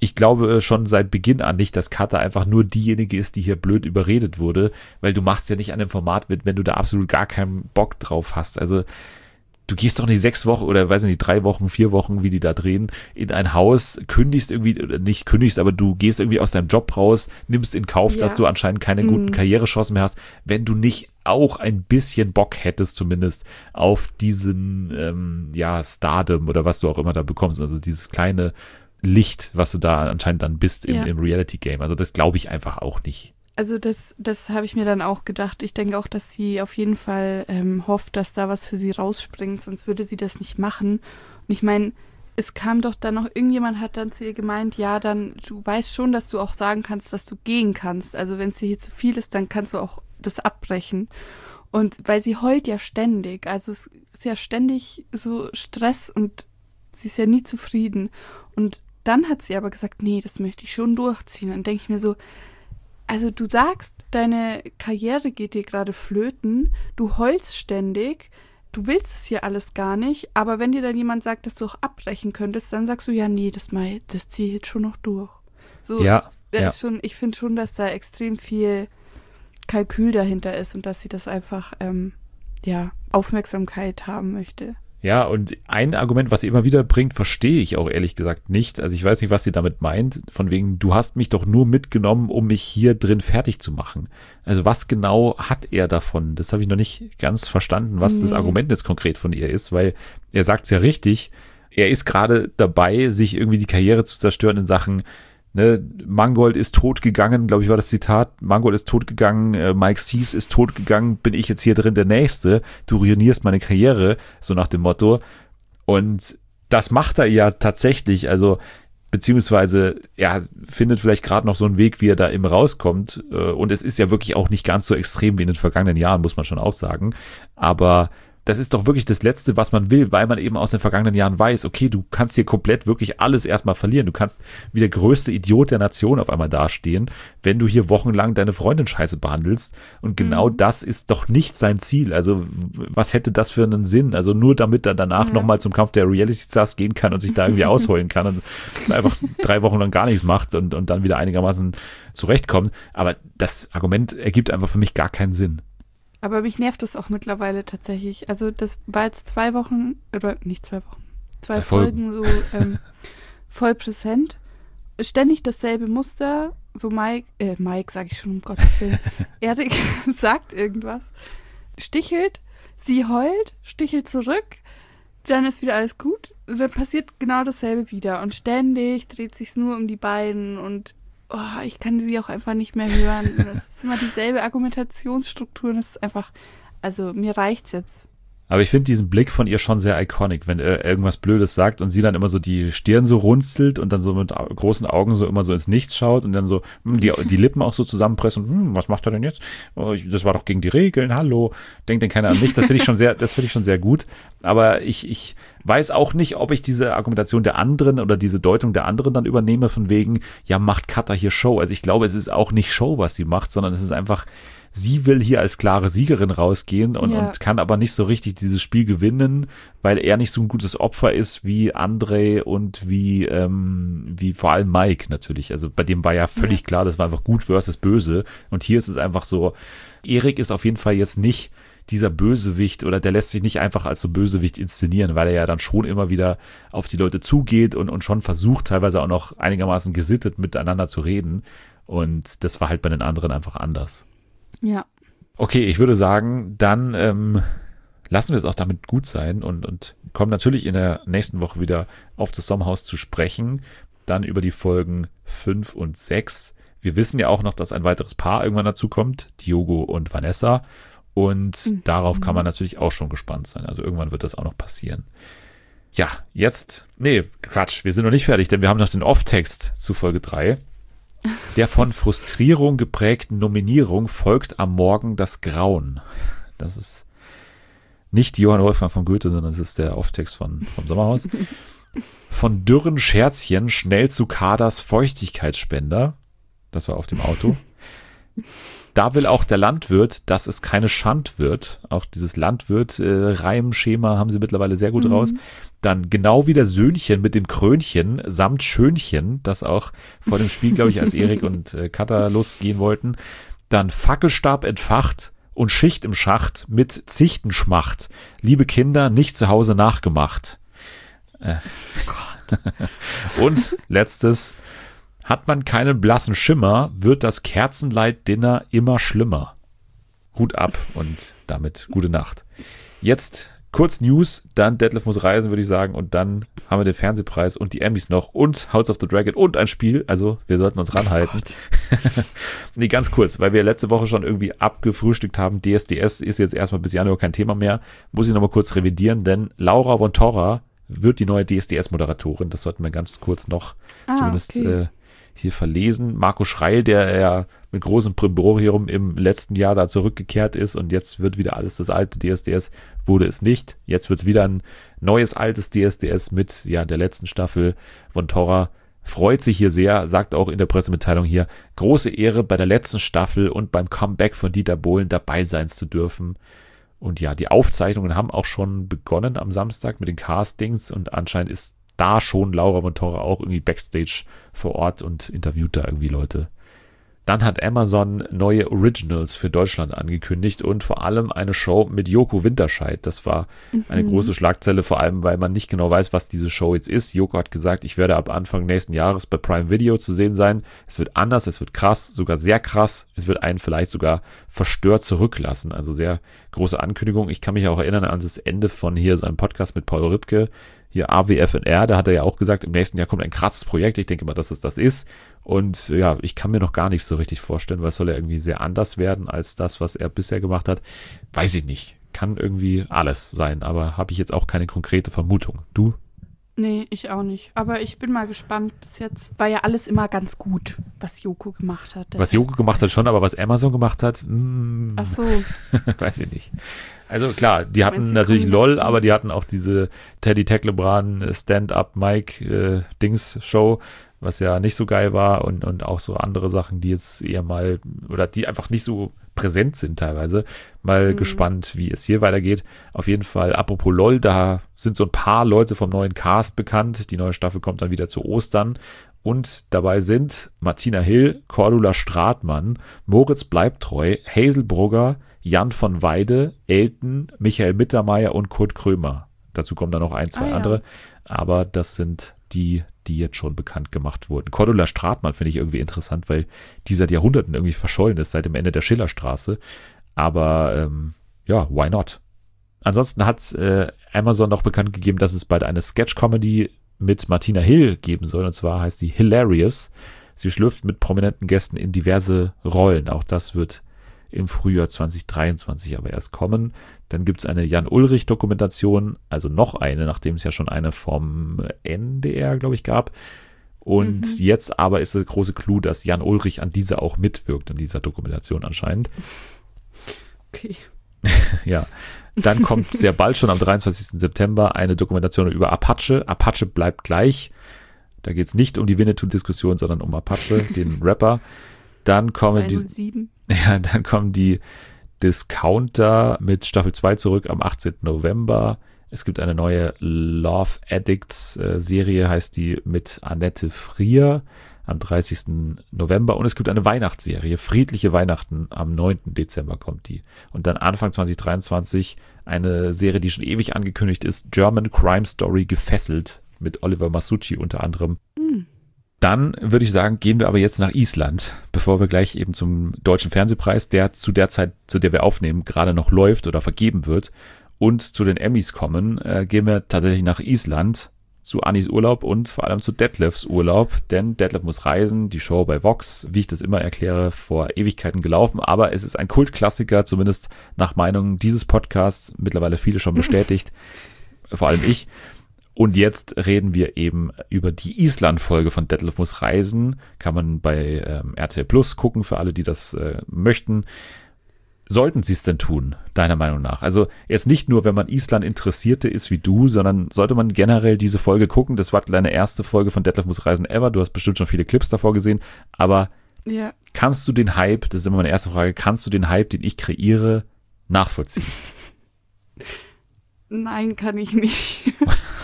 ich glaube schon seit Beginn an nicht, dass Katha einfach nur diejenige ist, die hier blöd überredet wurde, weil du machst ja nicht an dem Format mit, wenn du da absolut gar keinen Bock drauf hast. Also du gehst doch nicht 6 Wochen oder weiß nicht, 3 Wochen, 4 Wochen, wie die da drehen, in ein Haus, kündigst irgendwie, oder nicht kündigst, aber du gehst irgendwie aus deinem Job raus, nimmst in Kauf, dass du anscheinend keine guten Karrierechancen mehr hast, wenn du nicht auch ein bisschen Bock hättest zumindest auf diesen, Stardom oder was du auch immer da bekommst, also dieses kleine Licht, was du da anscheinend dann bist im Reality-Game. Also das glaube ich einfach auch nicht. Also das habe ich mir dann auch gedacht. Ich denke auch, dass sie auf jeden Fall hofft, dass da was für sie rausspringt, sonst würde sie das nicht machen. Und ich meine, es kam doch dann noch, irgendjemand hat dann zu ihr gemeint, ja, dann, du weißt schon, dass du auch sagen kannst, dass du gehen kannst. Also wenn es dir hier zu viel ist, dann kannst du auch das abbrechen. Und weil sie heult ja ständig, also es ist ja ständig so Stress und sie ist ja nie zufrieden. Und dann hat sie aber gesagt, nee, das möchte ich schon durchziehen. Dann denke ich mir so, also du sagst, deine Karriere geht dir gerade flöten, du heulst ständig, du willst es hier alles gar nicht, aber wenn dir dann jemand sagt, dass du auch abbrechen könntest, dann sagst du, ja, nee, das ziehe ich jetzt schon noch durch. So, ist schon, ich finde schon, dass da extrem viel Kalkül dahinter ist und dass sie das einfach, Aufmerksamkeit haben möchte. Ja, und ein Argument, was sie immer wieder bringt, verstehe ich auch ehrlich gesagt nicht. Also ich weiß nicht, was sie damit meint. Von wegen, du hast mich doch nur mitgenommen, um mich hier drin fertig zu machen. Also was genau hat er davon? Das habe ich noch nicht ganz verstanden, was das Argument jetzt konkret von ihr ist, weil er sagt es ja richtig. Er ist gerade dabei, sich irgendwie die Karriere zu zerstören in Sachen, ne, Mangold ist tot gegangen, glaube ich war das Zitat, Mangold ist tot gegangen, Mike Cease ist tot gegangen, bin ich jetzt hier drin der Nächste, du ruinierst meine Karriere, so nach dem Motto. Und das macht er ja tatsächlich, also beziehungsweise er findet vielleicht gerade noch so einen Weg, wie er da eben rauskommt. Und es ist ja wirklich auch nicht ganz so extrem wie in den vergangenen Jahren, muss man schon auch sagen. Aber das ist doch wirklich das Letzte, was man will, weil man eben aus den vergangenen Jahren weiß, okay, du kannst hier komplett wirklich alles erstmal verlieren. Du kannst wie der größte Idiot der Nation auf einmal dastehen, wenn du hier wochenlang deine Freundin scheiße behandelst. Und genau das ist doch nicht sein Ziel. Also was hätte das für einen Sinn? Also nur damit er danach nochmal zum Kampf der Reality Stars gehen kann und sich da irgendwie ausholen kann und einfach 3 Wochen lang gar nichts macht und dann wieder einigermaßen zurechtkommt. Aber das Argument ergibt einfach für mich gar keinen Sinn. Aber mich nervt das auch mittlerweile tatsächlich. Also das war jetzt 2 Wochen, oder nicht 2 Wochen, 2 Folgen so voll präsent. Ständig dasselbe Muster. So Mike sage ich schon, um Gottes Willen. Erik sagt irgendwas, stichelt, sie heult, stichelt zurück, dann ist wieder alles gut. Und dann passiert genau dasselbe wieder. Und ständig dreht sich's nur um die beiden und ich kann sie auch einfach nicht mehr hören. Das ist immer dieselbe Argumentationsstruktur und das ist einfach, also mir reicht's jetzt. Aber ich finde diesen Blick von ihr schon sehr iconic, wenn er irgendwas Blödes sagt und sie dann immer so die Stirn so runzelt und dann so mit großen Augen so immer so ins Nichts schaut und dann so die Lippen auch so zusammenpresst und was macht er denn jetzt? Das war doch gegen die Regeln, hallo. Denkt denn keiner an mich? Das finde ich schon sehr gut. Aber ich weiß auch nicht, ob ich diese Argumentation der anderen oder diese Deutung der anderen dann übernehme von wegen, ja, macht Katha hier Show. Also ich glaube, es ist auch nicht Show, was sie macht, sondern es ist einfach, sie will hier als klare Siegerin rausgehen und kann aber nicht so richtig dieses Spiel gewinnen, weil er nicht so ein gutes Opfer ist wie André und wie vor allem Mike natürlich. Also bei dem war ja völlig klar, das war einfach gut versus böse. Und hier ist es einfach so, Erik ist auf jeden Fall jetzt nicht dieser Bösewicht oder der lässt sich nicht einfach als so Bösewicht inszenieren, weil er ja dann schon immer wieder auf die Leute zugeht und schon versucht, teilweise auch noch einigermaßen gesittet miteinander zu reden. Und das war halt bei den anderen einfach anders. Ja. Okay, ich würde sagen, dann lassen wir es auch damit gut sein und kommen natürlich in der nächsten Woche wieder auf das Sommerhaus zu sprechen. Dann über die Folgen 5 und 6. Wir wissen ja auch noch, dass ein weiteres Paar irgendwann dazu kommt, Diogo und Vanessa. Und darauf kann man natürlich auch schon gespannt sein. Also irgendwann wird das auch noch passieren. Ja, jetzt, Quatsch, wir sind noch nicht fertig, denn wir haben noch den Off-Text zu Folge 3. Der von Frustrierung geprägten Nominierung folgt am Morgen das Grauen. Das ist nicht Johann Wolfgang von Goethe, sondern das ist der Off-Text vom Sommerhaus. Von dürren Scherzchen schnell zu Kaders Feuchtigkeitsspender. Das war auf dem Auto. Da will auch der Landwirt, dass es keine Schand wird. Auch dieses Landwirt-Reimschema haben sie mittlerweile sehr gut raus. Dann genau wie der Söhnchen mit dem Krönchen samt Schönchen, das auch vor dem Spiel, glaube ich, als Erik und Katha losziehen wollten. Dann Fackelstab entfacht und Schicht im Schacht mit Zichtenschmacht. Liebe Kinder, nicht zu Hause nachgemacht. Und letztes: Hat man keinen blassen Schimmer, wird das Kerzenlight-Dinner immer schlimmer. Hut ab und damit gute Nacht. Jetzt kurz News, dann Detlef muss reisen, würde ich sagen, und dann haben wir den Fernsehpreis und die Emmys noch und House of the Dragon und ein Spiel, also wir sollten uns ranhalten. Nee, ganz kurz, weil wir letzte Woche schon irgendwie abgefrühstückt haben, DSDS ist jetzt erstmal bis Januar kein Thema mehr, muss ich nochmal kurz revidieren, denn Laura von Torra wird die neue DSDS-Moderatorin, das sollten wir ganz kurz noch zumindest hier verlesen. Marco Schreil, der ja mit großem Brimborium im letzten Jahr da zurückgekehrt ist und jetzt wird wieder alles das alte DSDS, wurde es nicht. Jetzt wird es wieder ein neues, altes DSDS mit der letzten Staffel. Von Torra freut sich hier sehr, sagt auch in der Pressemitteilung hier, große Ehre bei der letzten Staffel und beim Comeback von Dieter Bohlen dabei sein zu dürfen. Und ja, die Aufzeichnungen haben auch schon begonnen am Samstag mit den Castings und anscheinend ist da schon Laura von Torra auch irgendwie Backstage vor Ort und interviewt da irgendwie Leute. Dann hat Amazon neue Originals für Deutschland angekündigt und vor allem eine Show mit Joko Winterscheid. Das war eine große Schlagzeile, vor allem, weil man nicht genau weiß, was diese Show jetzt ist. Joko hat gesagt, ich werde ab Anfang nächsten Jahres bei Prime Video zu sehen sein. Es wird anders, es wird krass, sogar sehr krass. Es wird einen vielleicht sogar verstört zurücklassen. Also sehr große Ankündigung. Ich kann mich auch erinnern an das Ende von hier seinem Podcast mit Paul Ripke. Hier AWFNR, da hat er ja auch gesagt, im nächsten Jahr kommt ein krasses Projekt. Ich denke mal, dass es das ist. Und ja, ich kann mir noch gar nicht so richtig vorstellen, weil es soll ja irgendwie sehr anders werden als das, was er bisher gemacht hat. Weiß ich nicht. Kann irgendwie alles sein, aber habe ich jetzt auch keine konkrete Vermutung. Du? Nee, ich auch nicht. Aber ich bin mal gespannt. Bis jetzt war ja alles immer ganz gut, was Joko gemacht hat. Was Joko gemacht hat schon, aber was Amazon gemacht hat, Ach so. weiß ich nicht. Also klar, die hatten natürlich LOL, aber die hatten auch diese Teddy Tecklebrand Stand-Up-Mike-Dings-Show, was ja nicht so geil war und auch so andere Sachen, die jetzt eher mal, oder die einfach nicht so präsent sind teilweise. Mal gespannt, wie es hier weitergeht. Auf jeden Fall, apropos LOL, da sind so ein paar Leute vom neuen Cast bekannt. Die neue Staffel kommt dann wieder zu Ostern. Und dabei sind Martina Hill, Cordula Stratmann, Moritz Bleibtreu, Hazel Brugger, Jan von Weide, Elton, Michael Mittermeier und Kurt Krömer. Dazu kommen dann noch ein, zwei andere. Aber das sind die jetzt schon bekannt gemacht wurden. Cordula Stratmann finde ich irgendwie interessant, weil die seit Jahrhunderten irgendwie verschollen ist, seit dem Ende der Schillerstraße. Aber why not? Ansonsten hat Amazon noch bekannt gegeben, dass es bald eine Sketch-Comedy mit Martina Hill geben soll. Und zwar heißt sie Hilarious. Sie schlüpft mit prominenten Gästen in diverse Rollen. Auch das wird im Frühjahr 2023 aber erst kommen. Dann gibt es eine Jan-Ulrich-Dokumentation, also noch eine, nachdem es ja schon eine vom NDR, glaube ich, gab. Und jetzt aber ist der große Clou, dass Jan Ulrich an dieser auch mitwirkt, in dieser Dokumentation anscheinend. Okay. Ja, dann kommt sehr bald schon am 23. September eine Dokumentation über Apache. Apache bleibt gleich. Da geht es nicht um die Winnetou-Diskussion, sondern um Apache, den Rapper. Dann kommen dann kommen die Discounter mit Staffel 2 zurück am 18. November. Es gibt eine neue Love Addicts Serie, heißt die, mit Annette Frier am 30. November. Und es gibt eine Weihnachtsserie, Friedliche Weihnachten, am 9. Dezember kommt die. Und dann Anfang 2023 eine Serie, die schon ewig angekündigt ist, German Crime Story Gefesselt, mit Oliver Masucci unter anderem. Dann würde ich sagen, gehen wir aber jetzt nach Island, bevor wir gleich eben zum Deutschen Fernsehpreis, der zu der Zeit, zu der wir aufnehmen, gerade noch läuft oder vergeben wird, und zu den Emmys kommen, gehen wir tatsächlich nach Island, zu Annis Urlaub und vor allem zu Detlefs Urlaub, denn Detlef muss reisen, die Show bei Vox, wie ich das immer erkläre, vor Ewigkeiten gelaufen, aber es ist ein Kultklassiker, zumindest nach Meinung dieses Podcasts, mittlerweile viele schon bestätigt, vor allem ich. Und jetzt reden wir eben über die Island-Folge von Detlef muss reisen. Kann man bei RTL Plus gucken, für alle, die das möchten. Sollten sie es denn tun, deiner Meinung nach? Also jetzt nicht nur, wenn man Island-Interessierte ist wie du, sondern sollte man generell diese Folge gucken. Das war deine erste Folge von Detlef muss reisen ever. Du hast bestimmt schon viele Clips davor gesehen. Aber kannst du den Hype, das ist immer meine erste Frage, kannst du den Hype, den ich kreiere, nachvollziehen? Nein, kann ich nicht.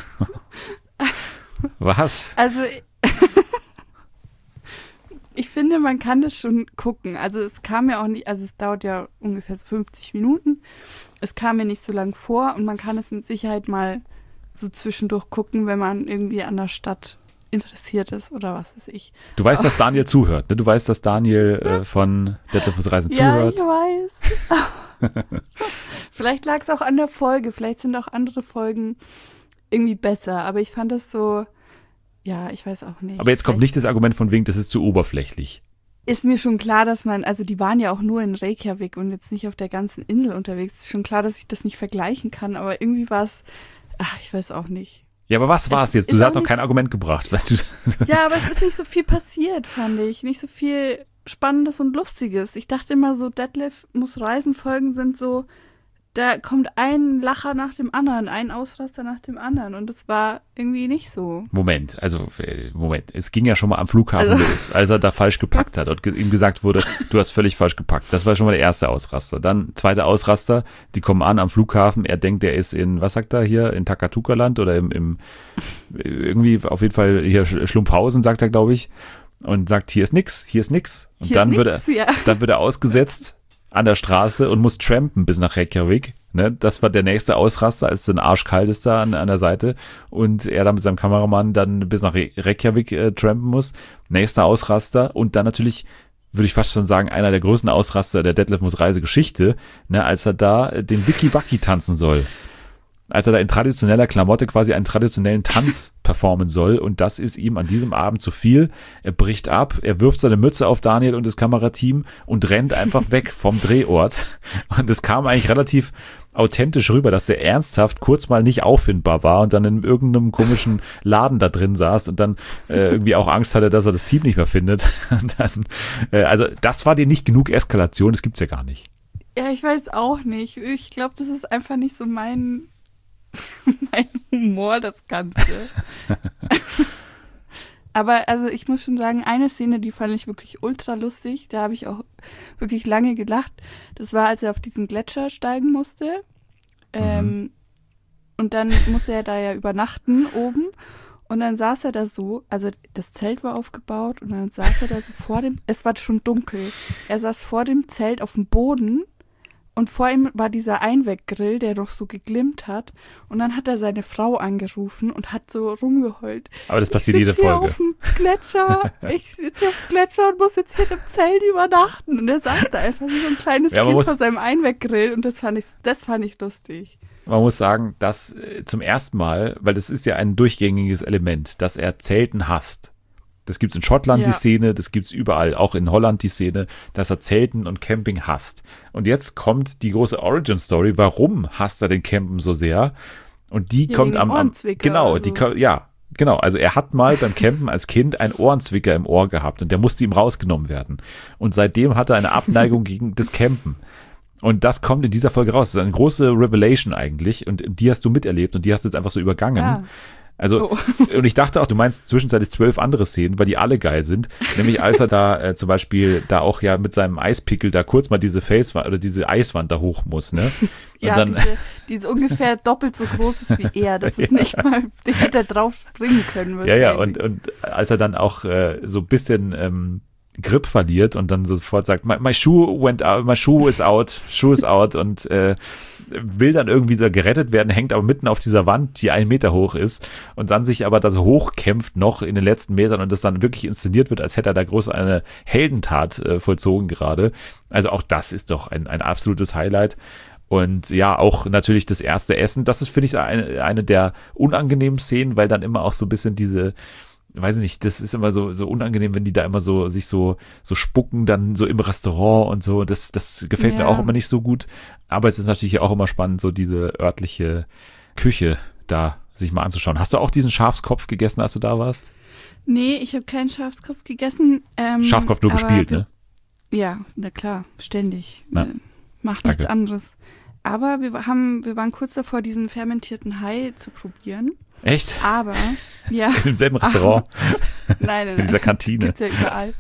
Was? Also, ich finde, man kann das schon gucken. Also es kam mir auch nicht, also es dauert ja ungefähr so 50 Minuten. Es kam mir nicht so lang vor und man kann es mit Sicherheit mal so zwischendurch gucken, wenn man irgendwie an der Stadt interessiert ist oder was weiß ich. Du weißt, dass Daniel zuhört, ne? Du weißt, dass Daniel von Detlef muss Reisen Ja, zuhört. ich weiß. Vielleicht lag es auch an der Folge, vielleicht sind auch andere Folgen irgendwie besser, aber ich fand das so, ja, ich weiß auch nicht. Aber jetzt kommt nicht das Argument von wegen, das ist zu oberflächlich. Ist mir schon klar, dass man, also die waren ja auch nur in Reykjavik und jetzt nicht auf der ganzen Insel unterwegs. Ist schon klar, dass ich das nicht vergleichen kann, aber irgendwie war es, ich weiß auch nicht. Ja, aber was war es jetzt? Du ist hast auch noch kein nicht Argument gebracht. Weißt du? Ja, aber es ist nicht so viel passiert, fand ich. Nicht so viel Spannendes und Lustiges. Ich dachte immer so, Detlef muss Reisen Folgen sind so, da kommt ein Lacher nach dem anderen, ein Ausraster nach dem anderen und das war irgendwie nicht so. Moment. Es ging ja schon mal am Flughafen los, als er da falsch gepackt hat und ihm gesagt wurde, du hast völlig falsch gepackt. Das war schon mal der erste Ausraster. Dann zweiter Ausraster, die kommen an am Flughafen, er denkt, er ist in, was sagt er hier, in Takatuka-Land oder im irgendwie auf jeden Fall hier Schlumpfhausen, sagt er, glaube ich, und sagt, hier ist nix. Und Hier dann ist wird nix, ja. dann wird er ausgesetzt an der Straße und muss trampen bis nach Reykjavik. Ne? Das war der nächste Ausraster, als es dann arschkalt ist da an der Seite und er dann mit seinem Kameramann dann bis nach Reykjavik trampen muss. Nächster Ausraster und dann natürlich, würde ich fast schon sagen, einer der größten Ausraster der Detlef muss Reise-Geschichte, ne? Als er da den Wiki-Waki tanzen soll. Als er da in traditioneller Klamotte quasi einen traditionellen Tanz performen soll und das ist ihm an diesem Abend zu viel. Er bricht ab, er wirft seine Mütze auf Daniel und das Kamerateam und rennt einfach weg vom Drehort und es kam eigentlich relativ authentisch rüber, dass er ernsthaft kurz mal nicht auffindbar war und dann in irgendeinem komischen Laden da drin saß und dann irgendwie auch Angst hatte, dass er das Team nicht mehr findet. Und dann, also das war dir nicht genug Eskalation, das gibt's ja gar nicht. Ja, ich weiß auch nicht. Ich glaube, das ist einfach nicht so mein Humor, das Ganze. Aber also ich muss schon sagen, eine Szene, die fand ich wirklich ultra lustig. Da habe ich auch wirklich lange gelacht. Das war, als er auf diesen Gletscher steigen musste. Und dann musste er da ja übernachten oben. Und dann saß er da so, also das Zelt war aufgebaut und dann saß er da so vor dem, es war schon dunkel. Er saß vor dem Zelt auf dem Boden. Und vor ihm war dieser Einweggrill, der doch so geglimmt hat. Und dann hat er seine Frau angerufen und hat so rumgeheult. Aber das passiert jede Folge. Auf dem Gletscher. Ich sitze auf dem Gletscher und muss jetzt hier im Zelt übernachten. Und er saß da einfach wie so ein kleines Kind vor seinem Einweggrill. Und das fand ich lustig. Man muss sagen, dass zum ersten Mal, weil das ist ja ein durchgängiges Element, dass er Zelten hasst. Das gibt's in Schottland, die Szene, das gibt's überall, auch in Holland die Szene, dass er Zelten und Camping hasst. Und jetzt kommt die große Origin-Story, warum hasst er den Campen so sehr? Und die kommt am genau, so. Genau, also er hat mal beim Campen als Kind einen Ohrenzwicker im Ohr gehabt und der musste ihm rausgenommen werden. Und seitdem hat er eine Abneigung gegen das Campen. Und das kommt in dieser Folge raus. Das ist eine große Revelation eigentlich und die hast du miterlebt und die hast du jetzt einfach so übergangen. Ja. Also, und ich dachte auch, du meinst zwischenzeitlich 12 andere Szenen, weil die alle geil sind. Nämlich als er da zum Beispiel da auch ja mit seinem Eispickel da kurz mal diese Felswand oder diese Eiswand da hoch muss, ne? Und ja, dann, die ungefähr doppelt so groß ist wie er. Das ist nicht mal, der hätte drauf springen können wahrscheinlich. Ja, und als er dann auch so ein bisschen Grip verliert und dann sofort sagt, my shoe went out, my shoe is out und will dann irgendwie da gerettet werden, hängt aber mitten auf dieser Wand, die 1 Meter hoch ist und dann sich aber da so hochkämpft noch in den letzten Metern und das dann wirklich inszeniert wird, als hätte er da groß eine Heldentat vollzogen gerade. Also auch das ist doch ein absolutes Highlight. Und ja, auch natürlich das erste Essen, das ist, finde ich, eine der unangenehmen Szenen, weil dann immer auch so ein bisschen diese, weiß ich nicht, das ist immer so unangenehm, wenn die da immer so sich so spucken, dann so im Restaurant und so. Das gefällt mir auch immer nicht so gut. Aber es ist natürlich auch immer spannend, so diese örtliche Küche da sich mal anzuschauen. Hast du auch diesen Schafskopf gegessen, als du da warst? Nee, ich habe keinen Schafskopf gegessen. Schafskopf nur gespielt, ne? Ja, na klar, ständig. Macht nichts anderes. Aber wir waren kurz davor, diesen fermentierten Hai zu probieren. Echt? Aber, ja. Im selben Restaurant? Nein. In dieser Kantine. Gibt's ja überall.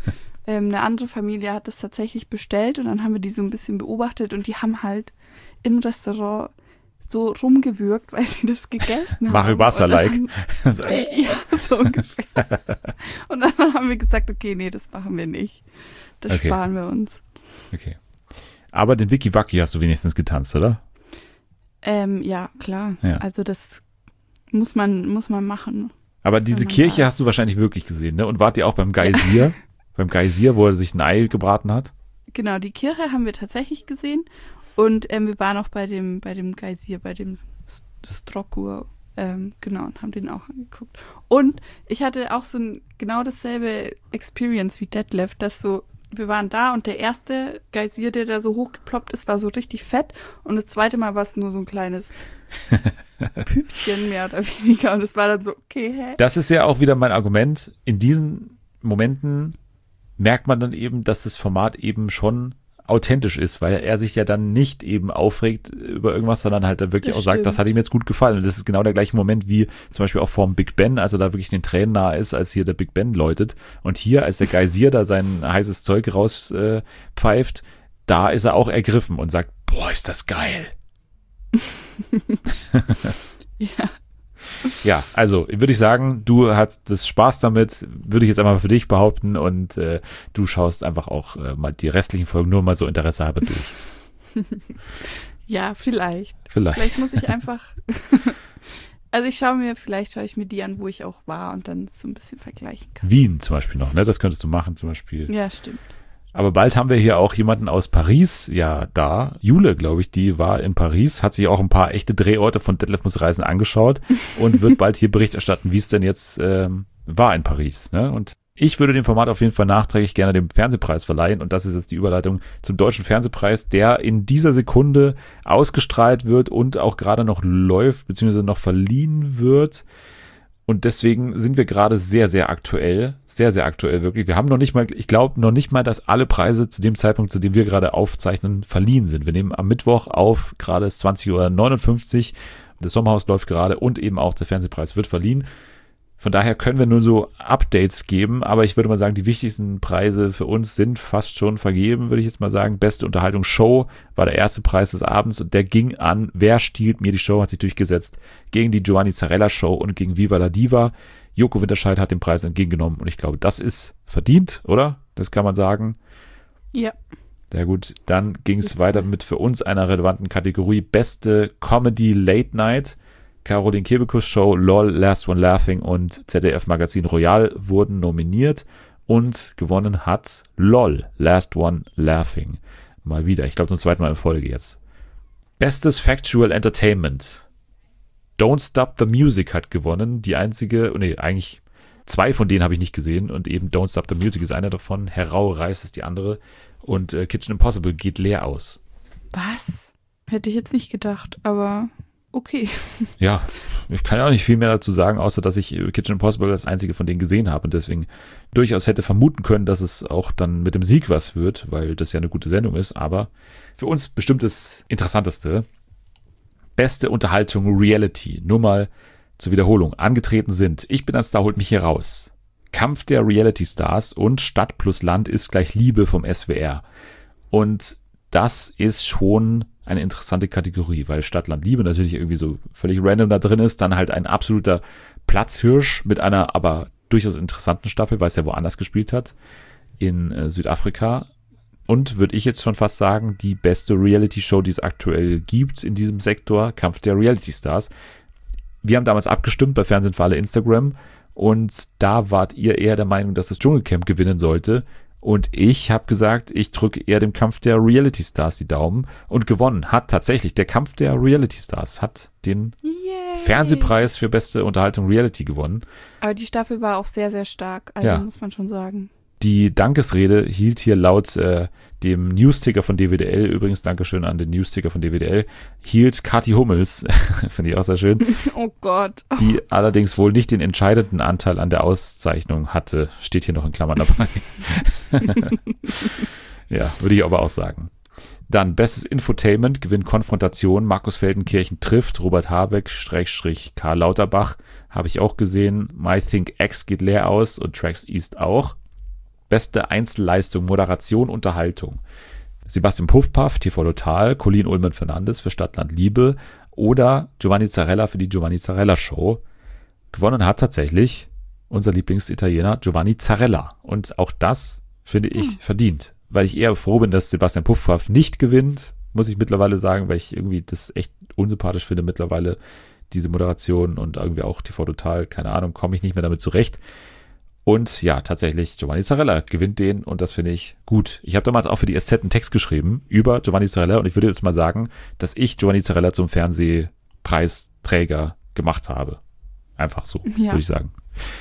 eine andere Familie hat das tatsächlich bestellt und dann haben wir die so ein bisschen beobachtet und die haben halt im Restaurant so rumgewürgt, weil sie das gegessen haben. Mario Basler-like. Ja, so ungefähr. Und dann haben wir gesagt, okay, nee, das machen wir nicht. Das Okay. sparen wir uns. Okay. Aber den Wiki Waki hast du wenigstens getanzt, oder? Ja, klar. Ja. Also das muss man machen. Aber diese Wenn man Kirche da hast du wahrscheinlich wirklich gesehen, ne? Und wart ihr auch beim Geysir? Beim Geysir, wo er sich ein Ei gebraten hat? Genau, die Kirche haben wir tatsächlich gesehen und wir waren auch bei dem Geysir, bei dem Strokur, genau, und haben den auch angeguckt. Und ich hatte auch so genau dasselbe Experience wie Detlef, dass so, wir waren da und der erste Geysir, der da so hochgeploppt ist, war so richtig fett und das zweite Mal war es nur so ein kleines Püpschen mehr oder weniger und es war dann so, okay, hä? Das ist ja auch wieder mein Argument. In diesen Momenten merkt man dann eben, dass das Format eben schon authentisch ist, weil er sich ja dann nicht eben aufregt über irgendwas, sondern halt dann wirklich Das auch sagt, stimmt. das hat ihm jetzt gut gefallen. Und das ist genau der gleiche Moment wie zum Beispiel auch vorm Big Ben, als er da wirklich den Tränen nahe ist, als hier der Big Ben läutet. Und hier, als der Geysir da sein heißes Zeug rauspfeift, da ist er auch ergriffen und sagt, boah, ist das geil. Ja. Ja, also würde ich sagen, du hast das Spaß damit, würde ich jetzt einmal für dich behaupten und du schaust einfach auch mal die restlichen Folgen nur mal so Interesse halber durch. Ja, vielleicht. Vielleicht. Vielleicht muss ich einfach. Also vielleicht schaue ich mir die an, wo ich auch war und dann so ein bisschen vergleichen kann. Wien zum Beispiel noch, ne? Das könntest du machen zum Beispiel. Ja, stimmt. Aber bald haben wir hier auch jemanden aus Paris, ja da, Jule, glaube ich, die war in Paris, hat sich auch ein paar echte Drehorte von Detlef muss reisen angeschaut und wird bald hier Bericht erstatten, wie es denn jetzt war in Paris. Ne? Und ich würde dem Format auf jeden Fall nachträglich gerne den Fernsehpreis verleihen und das ist jetzt die Überleitung zum Deutschen Fernsehpreis, der in dieser Sekunde ausgestrahlt wird und auch gerade noch läuft, beziehungsweise noch verliehen wird. Und deswegen sind wir gerade sehr, sehr aktuell wirklich. Wir haben noch nicht mal, ich glaube noch nicht mal, dass alle Preise zu dem Zeitpunkt, zu dem wir gerade aufzeichnen, verliehen sind. Wir nehmen am Mittwoch auf, gerade ist 20:59 Uhr, das Sommerhaus läuft gerade und eben auch der Fernsehpreis wird verliehen. Von daher können wir nur so Updates geben, aber ich würde mal sagen, die wichtigsten Preise für uns sind fast schon vergeben, würde ich jetzt mal sagen. Beste Unterhaltungsshow war der erste Preis des Abends und der ging an Wer stiehlt mir die Show, hat sich durchgesetzt gegen die Giovanni Zarella Show und gegen Viva la Diva. Joko Winterscheid hat den Preis entgegengenommen und ich glaube, das ist verdient, oder? Das kann man sagen. Ja. Sehr gut, dann ging es weiter mit für uns einer relevanten Kategorie Beste Comedy Late Night. Caroline Kebekus Show, LOL, Last One Laughing und ZDF Magazin Royal wurden nominiert und gewonnen hat LOL, Last One Laughing. Mal wieder, ich glaube zum zweiten Mal in Folge jetzt. Bestes Factual Entertainment. Don't Stop the Music hat gewonnen. Die einzige, eigentlich zwei von denen habe ich nicht gesehen und eben Don't Stop the Music ist einer davon. Herau Reis ist die andere und Kitchen Impossible geht leer aus. Was? Hätte ich jetzt nicht gedacht, aber okay. Ja, ich kann ja auch nicht viel mehr dazu sagen, außer dass ich Kitchen Impossible als einzige von denen gesehen habe und deswegen durchaus hätte vermuten können, dass es auch dann mit dem Sieg was wird, weil das ja eine gute Sendung ist, aber für uns bestimmt das Interessanteste. Beste Unterhaltung Reality. Nur mal zur Wiederholung. Angetreten sind Ich bin ein Star, holt mich hier raus. Kampf der Reality Stars und Stadt plus Land ist gleich Liebe vom SWR. Und das ist schon eine interessante Kategorie, weil Stadt, Land, Liebe natürlich irgendwie so völlig random da drin ist. Dann halt ein absoluter Platzhirsch mit einer aber durchaus interessanten Staffel, weil es ja woanders gespielt hat, in Südafrika. Und würde ich jetzt schon fast sagen, die beste Reality-Show, die es aktuell gibt in diesem Sektor, Kampf der Reality Stars. Wir haben damals abgestimmt bei Fernsehen für alle Instagram und da wart ihr eher der Meinung, dass das Dschungelcamp gewinnen sollte. Und ich habe gesagt, ich drücke eher dem Kampf der Reality Stars die Daumen und gewonnen hat tatsächlich der Kampf der Reality Stars, hat den Fernsehpreis für beste Unterhaltung Reality gewonnen. Aber die Staffel war auch sehr, sehr stark, also Ja. muss man schon sagen. Die Dankesrede hielt hier laut dem Newsticker von DWDL, übrigens Dankeschön an den Newsticker von DWDL, hielt Kathi Hummels, finde ich auch sehr schön, Oh Gott. die allerdings wohl nicht den entscheidenden Anteil an der Auszeichnung hatte. Steht hier noch in Klammern dabei. Ja, würde ich aber auch sagen. Dann bestes Infotainment, gewinnt Konfrontation, Markus Feldenkirchen trifft, Robert Habeck, / Karl Lauterbach, habe ich auch gesehen. My Think X geht leer aus und Tracks East auch. beste Einzelleistung, Moderation, Unterhaltung. Sebastian Puffpaff, TV Total, Colin Ullmann-Fernandes für Stadtland Liebe oder Giovanni Zarella für die Giovanni Zarella Show. Gewonnen hat tatsächlich unser Lieblingsitaliener Giovanni Zarella. Und auch das finde ich verdient, weil ich eher froh bin, dass Sebastian Puffpaff nicht gewinnt, muss ich mittlerweile sagen, weil ich irgendwie das echt unsympathisch finde mittlerweile, diese Moderation und irgendwie auch TV Total, keine Ahnung, komme ich nicht mehr damit zurecht. Und ja, tatsächlich, Giovanni Zarella gewinnt den und das finde ich gut. Ich habe damals auch für die SZ einen Text geschrieben über Giovanni Zarella und ich würde jetzt mal sagen, dass ich Giovanni Zarella zum Fernsehpreisträger gemacht habe. Einfach so, würde ich sagen.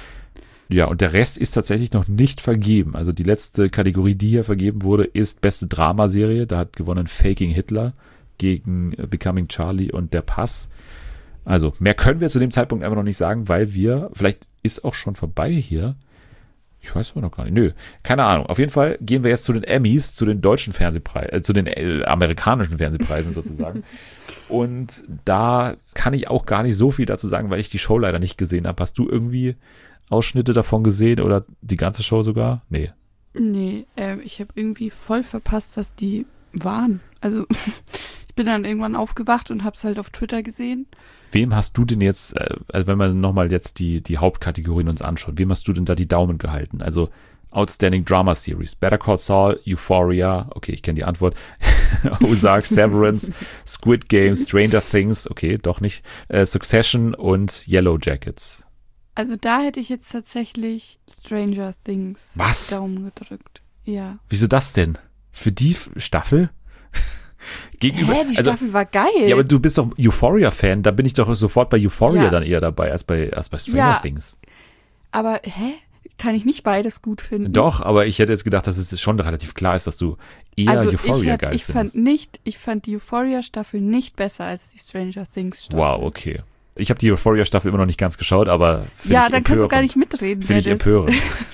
Ja, und der Rest ist tatsächlich noch nicht vergeben. Also die letzte Kategorie, die hier vergeben wurde, ist beste Dramaserie. Da hat gewonnen Faking Hitler gegen Becoming Charlie und Der Pass. Also mehr können wir zu dem Zeitpunkt einfach noch nicht sagen, weil vielleicht ist auch schon vorbei hier. Ich weiß aber noch gar nicht. Nö, keine Ahnung. Auf jeden Fall gehen wir jetzt zu den Emmys, zu den deutschen Fernsehpreisen, zu den amerikanischen Fernsehpreisen sozusagen. Und da kann ich auch gar nicht so viel dazu sagen, weil ich die Show leider nicht gesehen habe. Hast du irgendwie Ausschnitte davon gesehen oder die ganze Show sogar? Nee. Nee, ich habe irgendwie voll verpasst, dass die waren. Also ich bin dann irgendwann aufgewacht und habe es halt auf Twitter gesehen. Wem hast du denn jetzt, also wenn man nochmal jetzt die Hauptkategorien uns anschaut, wem hast du denn da die Daumen gehalten? Also Outstanding Drama Series, Better Call Saul, Euphoria, okay, ich kenne die Antwort, Ozark, Severance, Squid Game, Stranger Things, okay, doch nicht, Succession und Yellow Jackets. Also da hätte ich jetzt tatsächlich Stranger Things Was? Daumen gedrückt. Ja. Wieso das denn? Für die Staffel? Gegenüber, Die Staffel war geil. Ja, aber du bist doch Euphoria-Fan, da bin ich doch sofort bei Euphoria dann eher dabei, als bei Stranger Things. Aber, kann ich nicht beides gut finden? Doch, aber ich hätte jetzt gedacht, dass es schon relativ klar ist, dass du eher Euphoria geil findest. Ich fand die Euphoria-Staffel nicht besser als die Stranger Things-Staffel. Wow, okay. Ich habe die Euphoria-Staffel immer noch nicht ganz geschaut, aber dann kannst du gar nicht mitreden. Finde ich empörend.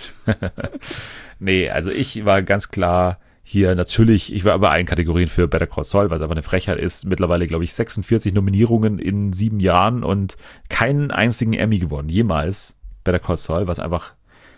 Nee, also ich war ganz klar hier natürlich, ich war bei allen Kategorien für Better Call Saul, weil es einfach eine Frechheit ist. Mittlerweile, glaube ich, 46 Nominierungen in 7 Jahren und keinen einzigen Emmy gewonnen. Jemals Better Call Saul, was einfach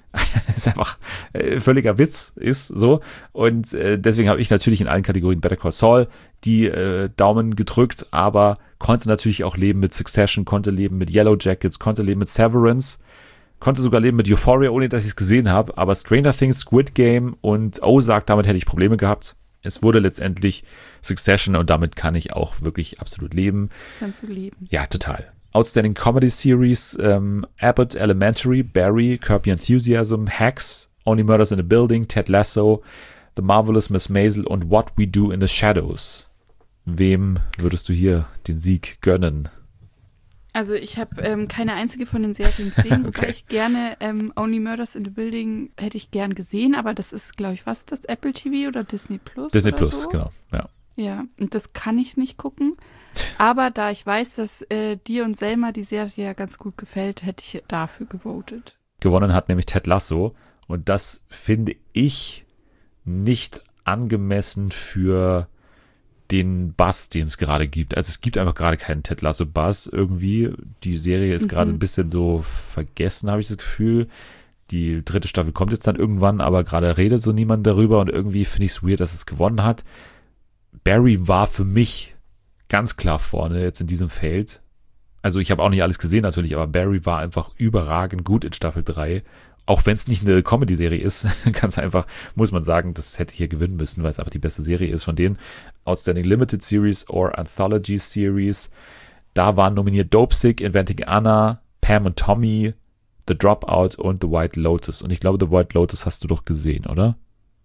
völliger Witz ist, so. Und deswegen habe ich natürlich in allen Kategorien Better Call Saul die Daumen gedrückt, aber konnte natürlich auch leben mit Succession, konnte leben mit Yellow Jackets, konnte leben mit Severance, konnte sogar leben mit Euphoria, ohne dass ich es gesehen habe, aber Stranger Things, Squid Game und Ozark, damit hätte ich Probleme gehabt. Es wurde letztendlich Succession und damit kann ich auch wirklich absolut leben. Kannst du leben. Ja, total. Outstanding Comedy Series, Abbott Elementary, Barry, Curb Your Enthusiasm, Hacks, Only Murders in the Building, Ted Lasso, The Marvelous Miss Maisel und What We Do in the Shadows. Wem würdest du hier den Sieg gönnen? Also ich habe keine einzige von den Serien gesehen, Okay. wobei ich gerne Only Murders in the Building hätte ich gern gesehen, aber das ist, glaube ich, was ist das, Apple TV oder Disney Plus? Disney oder Plus, so? genau. Ja. Ja, und das kann ich nicht gucken. Aber da ich weiß, dass dir und Selma die Serie ja ganz gut gefällt, hätte ich dafür gewotet. Gewonnen hat nämlich Ted Lasso und das finde ich nicht angemessen für den Buzz, den es gerade gibt. Also es gibt einfach gerade keinen Ted Lasso Buzz irgendwie. Die Serie ist gerade ein bisschen so vergessen, habe ich das Gefühl. Die 3. Staffel kommt jetzt dann irgendwann, aber gerade redet so niemand darüber und irgendwie finde ich es weird, dass es gewonnen hat. Barry war für mich ganz klar vorne jetzt in diesem Feld. Also ich habe auch nicht alles gesehen natürlich, aber Barry war einfach überragend gut in Staffel 3. Auch wenn es nicht eine Comedy-Serie ist, ganz einfach, muss man sagen, das hätte hier gewinnen müssen, weil es einfach die beste Serie ist von denen. Outstanding Limited Series or Anthology Series. Da waren nominiert Dopesick, Inventing Anna, Pam und Tommy, The Dropout und The White Lotus. Und ich glaube, The White Lotus hast du doch gesehen, oder?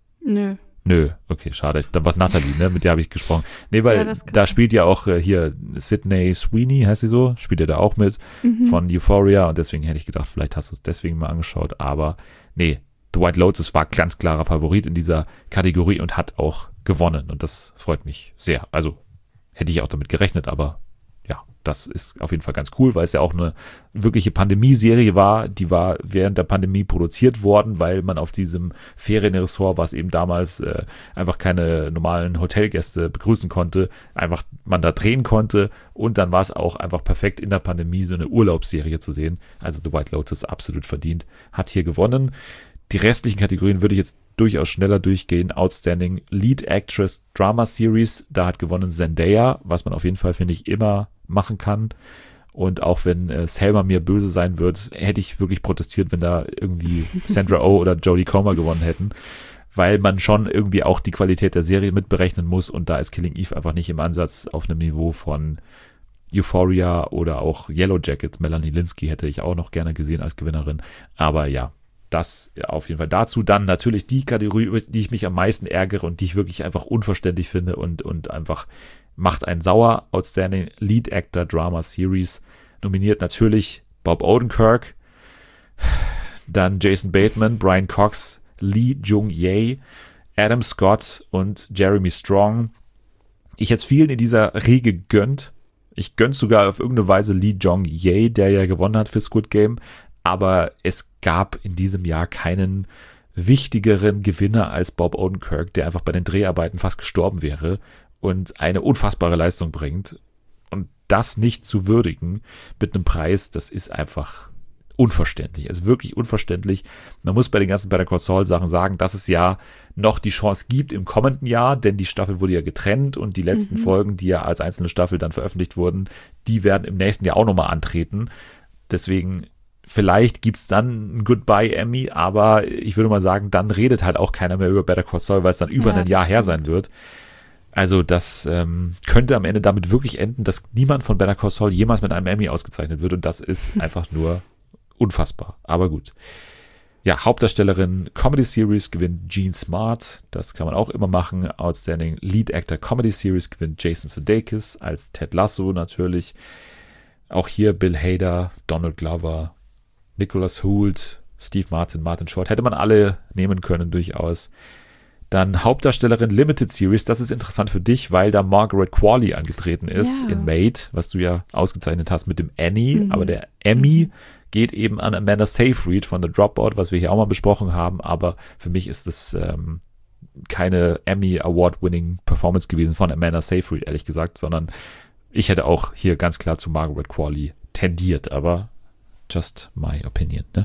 Nö, okay, schade. Dann war es Natalie, ne? Mit der habe ich gesprochen. Nee, weil Ja, da spielt ja auch hier Sydney Sweeney, heißt sie so, spielt ja da auch mit von Euphoria und deswegen hätte ich gedacht, vielleicht hast du es deswegen mal angeschaut, aber nee, The White Lotus war ganz klarer Favorit in dieser Kategorie und hat auch gewonnen und das freut mich sehr. Also hätte ich auch damit gerechnet, aber ja, das ist auf jeden Fall ganz cool, weil es ja auch eine wirkliche Pandemie-Serie war. Die war während der Pandemie produziert worden, weil man auf diesem Ferienressort, was eben damals einfach keine normalen Hotelgäste begrüßen konnte, einfach man da drehen konnte und dann war es auch einfach perfekt in der Pandemie so eine Urlaubsserie zu sehen. Also The White Lotus absolut verdient, hat hier gewonnen. Die restlichen Kategorien würde ich jetzt durchaus schneller durchgehen. Outstanding Lead Actress Drama Series, da hat gewonnen Zendaya, was man auf jeden Fall, finde ich, immer machen kann. Und auch wenn Selma mir böse sein wird, hätte ich wirklich protestiert, wenn da irgendwie Sandra Oh oder Jodie Comer gewonnen hätten. Weil man schon irgendwie auch die Qualität der Serie mitberechnen muss. Und da ist Killing Eve einfach nicht im Ansatz auf einem Niveau von Euphoria oder auch Yellow Jackets. Melanie Lynskey hätte ich auch noch gerne gesehen als Gewinnerin. Aber ja, das auf jeden Fall dazu. Dann natürlich die Kategorie, über die ich mich am meisten ärgere und die ich wirklich einfach unverständlich finde und einfach macht einen sauer. Outstanding Lead Actor Drama Series. Nominiert natürlich Bob Odenkirk, dann Jason Bateman, Brian Cox, Lee Jung-jae, Adam Scott und Jeremy Strong. Ich hätte es vielen in dieser Reihe gegönnt. Ich gönn's sogar auf irgendeine Weise Lee Jung-jae, der ja gewonnen hat für Squid Game. Aber es gab in diesem Jahr keinen wichtigeren Gewinner als Bob Odenkirk, der einfach bei den Dreharbeiten fast gestorben wäre und eine unfassbare Leistung bringt. Und das nicht zu würdigen mit einem Preis, das ist einfach unverständlich. Also wirklich unverständlich. Man muss bei den ganzen Better Call Saul Sachen sagen, dass es ja noch die Chance gibt im kommenden Jahr, denn die Staffel wurde ja getrennt und die letzten Folgen, die ja als einzelne Staffel dann veröffentlicht wurden, die werden im nächsten Jahr auch nochmal antreten. Deswegen vielleicht gibt's dann ein Goodbye Emmy, aber ich würde mal sagen, dann redet halt auch keiner mehr über Better Call Saul, weil es dann über ein Jahr her sein wird. Also das könnte am Ende damit wirklich enden, dass niemand von Better Call Saul jemals mit einem Emmy ausgezeichnet wird und das ist einfach nur unfassbar. Aber gut. Ja, Hauptdarstellerin Comedy Series gewinnt Jean Smart. Das kann man auch immer machen. Outstanding Lead Actor Comedy Series gewinnt Jason Sudeikis als Ted Lasso natürlich. Auch hier Bill Hader, Donald Glover, Nicholas Hoult, Steve Martin, Martin Short. Hätte man alle nehmen können durchaus. Dann Hauptdarstellerin Limited Series. Das ist interessant für dich, weil da Margaret Qualley angetreten ist in Maid, was du ja ausgezeichnet hast mit dem Annie. Aber der Emmy geht eben an Amanda Seyfried von The Dropout, was wir hier auch mal besprochen haben. Aber für mich ist das keine Emmy Award-winning Performance gewesen von Amanda Seyfried, ehrlich gesagt, sondern ich hätte auch hier ganz klar zu Margaret Qualley tendiert, aber just my opinion, ne?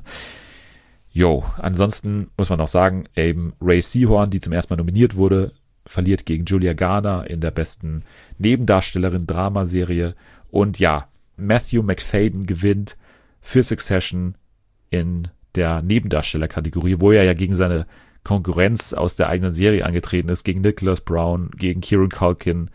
Jo, ansonsten muss man noch sagen, eben Ray Seahorn, die zum ersten Mal nominiert wurde, verliert gegen Julia Garner in der besten Nebendarstellerin-Dramaserie. Und ja, Matthew Macfadyen gewinnt für Succession in der Nebendarstellerkategorie, wo er ja gegen seine Konkurrenz aus der eigenen Serie angetreten ist, gegen Nicholas Brown, gegen Kieran Culkin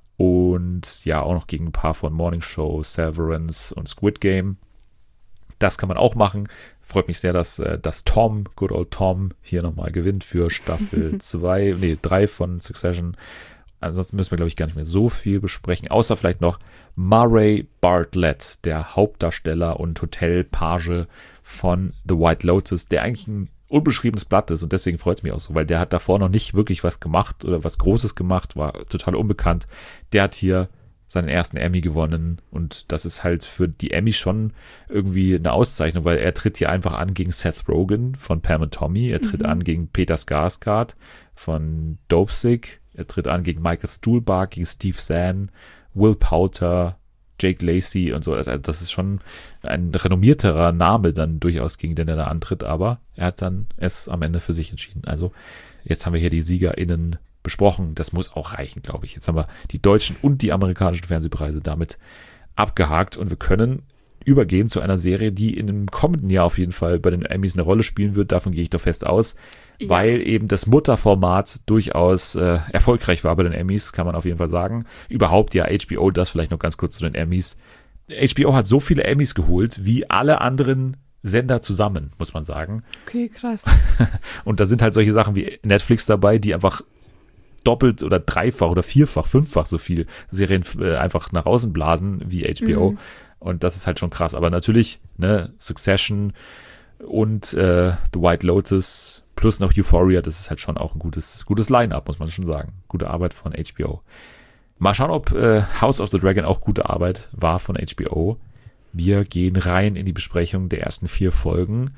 und ja auch noch gegen ein paar von Morning Show, Severance und Squid Game. Das kann man auch machen. Freut mich sehr, dass Tom, good old Tom, hier nochmal gewinnt für Staffel 3 von Succession. Ansonsten müssen wir, glaube ich, gar nicht mehr so viel besprechen, außer vielleicht noch Murray Bartlett, der Hauptdarsteller und Hotelpage von The White Lotus, der eigentlich ein unbeschriebenes Blatt ist und deswegen freut es mich auch so, weil der hat davor noch nicht wirklich was gemacht oder was Großes gemacht, war total unbekannt. Der hat hier seinen ersten Emmy gewonnen und das ist halt für die Emmy schon irgendwie eine Auszeichnung, weil er tritt hier einfach an gegen Seth Rogen von Pam and Tommy, er tritt an gegen Peter Skarsgård von Dopesick, er tritt an gegen Michael Stuhlbarg, gegen Steve Zahn, Will Poulter, Jake Lacey und so. Also das ist schon ein renommierterer Name dann durchaus, gegen den er da antritt, aber er hat dann es am Ende für sich entschieden. Also jetzt haben wir hier die SiegerInnen besprochen. Das muss auch reichen, glaube ich. Jetzt haben wir die deutschen und die amerikanischen Fernsehpreise damit abgehakt und wir können übergehen zu einer Serie, die in dem kommenden Jahr auf jeden Fall bei den Emmys eine Rolle spielen wird. Davon gehe ich doch fest aus, weil eben das Mutterformat durchaus erfolgreich war bei den Emmys, kann man auf jeden Fall sagen. Überhaupt ja HBO, das vielleicht noch ganz kurz zu den Emmys. HBO hat so viele Emmys geholt, wie alle anderen Sender zusammen, muss man sagen. Okay, krass. Und da sind halt solche Sachen wie Netflix dabei, die einfach doppelt oder dreifach oder vierfach, fünffach so viel Serien einfach nach außen blasen wie HBO. Und das ist halt schon krass. Aber natürlich, ne, Succession und The White Lotus plus noch Euphoria, das ist halt schon auch ein gutes Line-Up, muss man schon sagen. Gute Arbeit von HBO. Mal schauen, ob House of the Dragon auch gute Arbeit war von HBO. Wir gehen rein in die Besprechung der ersten 4 Folgen.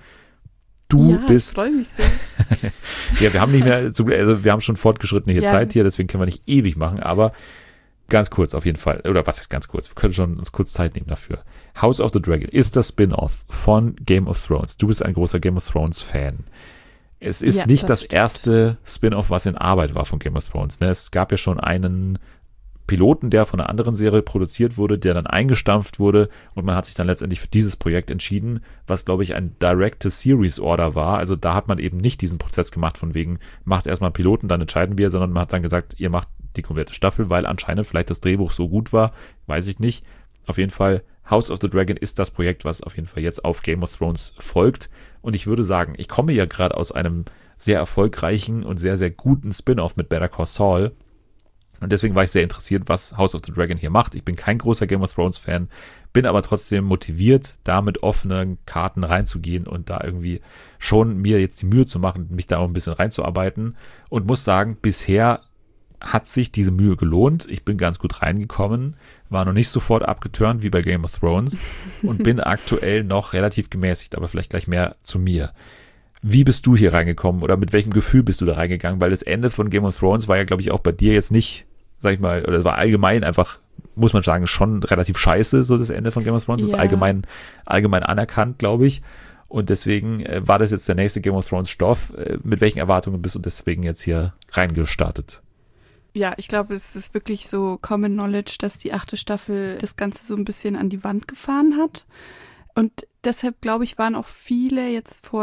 Du bist. Ich freue mich sehr. Ja, wir haben nicht mehr, also wir haben schon fortgeschrittene Zeit hier, deswegen können wir nicht ewig machen, aber ganz kurz auf jeden Fall. Oder was heißt ganz kurz? Wir können schon uns kurz Zeit nehmen dafür. House of the Dragon ist das Spin-off von Game of Thrones. Du bist ein großer Game of Thrones Fan. Es ist Ja, nicht das das stimmt. erste Spin-off, was in Arbeit war von Game of Thrones. Ne? Es gab ja schon einen Piloten, der von einer anderen Serie produziert wurde, der dann eingestampft wurde und man hat sich dann letztendlich für dieses Projekt entschieden, was, glaube ich, ein Direct-to-Series-Order war. Also da hat man eben nicht diesen Prozess gemacht von wegen, macht erstmal einen Piloten, dann entscheiden wir, sondern man hat dann gesagt, ihr macht die komplette Staffel, weil anscheinend vielleicht das Drehbuch so gut war, weiß ich nicht. Auf jeden Fall, House of the Dragon ist das Projekt, was auf jeden Fall jetzt auf Game of Thrones folgt. Und ich würde sagen, ich komme ja gerade aus einem sehr erfolgreichen und sehr, sehr guten Spin-off mit Better Call Saul. Und deswegen war ich sehr interessiert, was House of the Dragon hier macht. Ich bin kein großer Game of Thrones Fan, bin aber trotzdem motiviert, da mit offenen Karten reinzugehen und da irgendwie schon mir jetzt die Mühe zu machen, mich da auch ein bisschen reinzuarbeiten. Und muss sagen, bisher hat sich diese Mühe gelohnt. Ich bin ganz gut reingekommen, war noch nicht sofort abgeturnt wie bei Game of Thrones und bin aktuell noch relativ gemäßigt, aber vielleicht gleich mehr zu mir. Wie bist du hier reingekommen oder mit welchem Gefühl bist du da reingegangen? Weil das Ende von Game of Thrones war ja, glaube ich, auch bei dir jetzt nicht, sag ich mal, oder es war allgemein einfach, muss man sagen, schon relativ scheiße, so das Ende von Game of Thrones. Das ist Ja. allgemein anerkannt, glaube ich. Und deswegen war das jetzt der nächste Game of Thrones Stoff. Mit welchen Erwartungen bist du deswegen jetzt hier reingestartet? Ja, ich glaube, es ist wirklich so Common Knowledge, dass die 8. Staffel das Ganze so ein bisschen an die Wand gefahren hat. Und deshalb, glaube ich, waren auch viele jetzt vor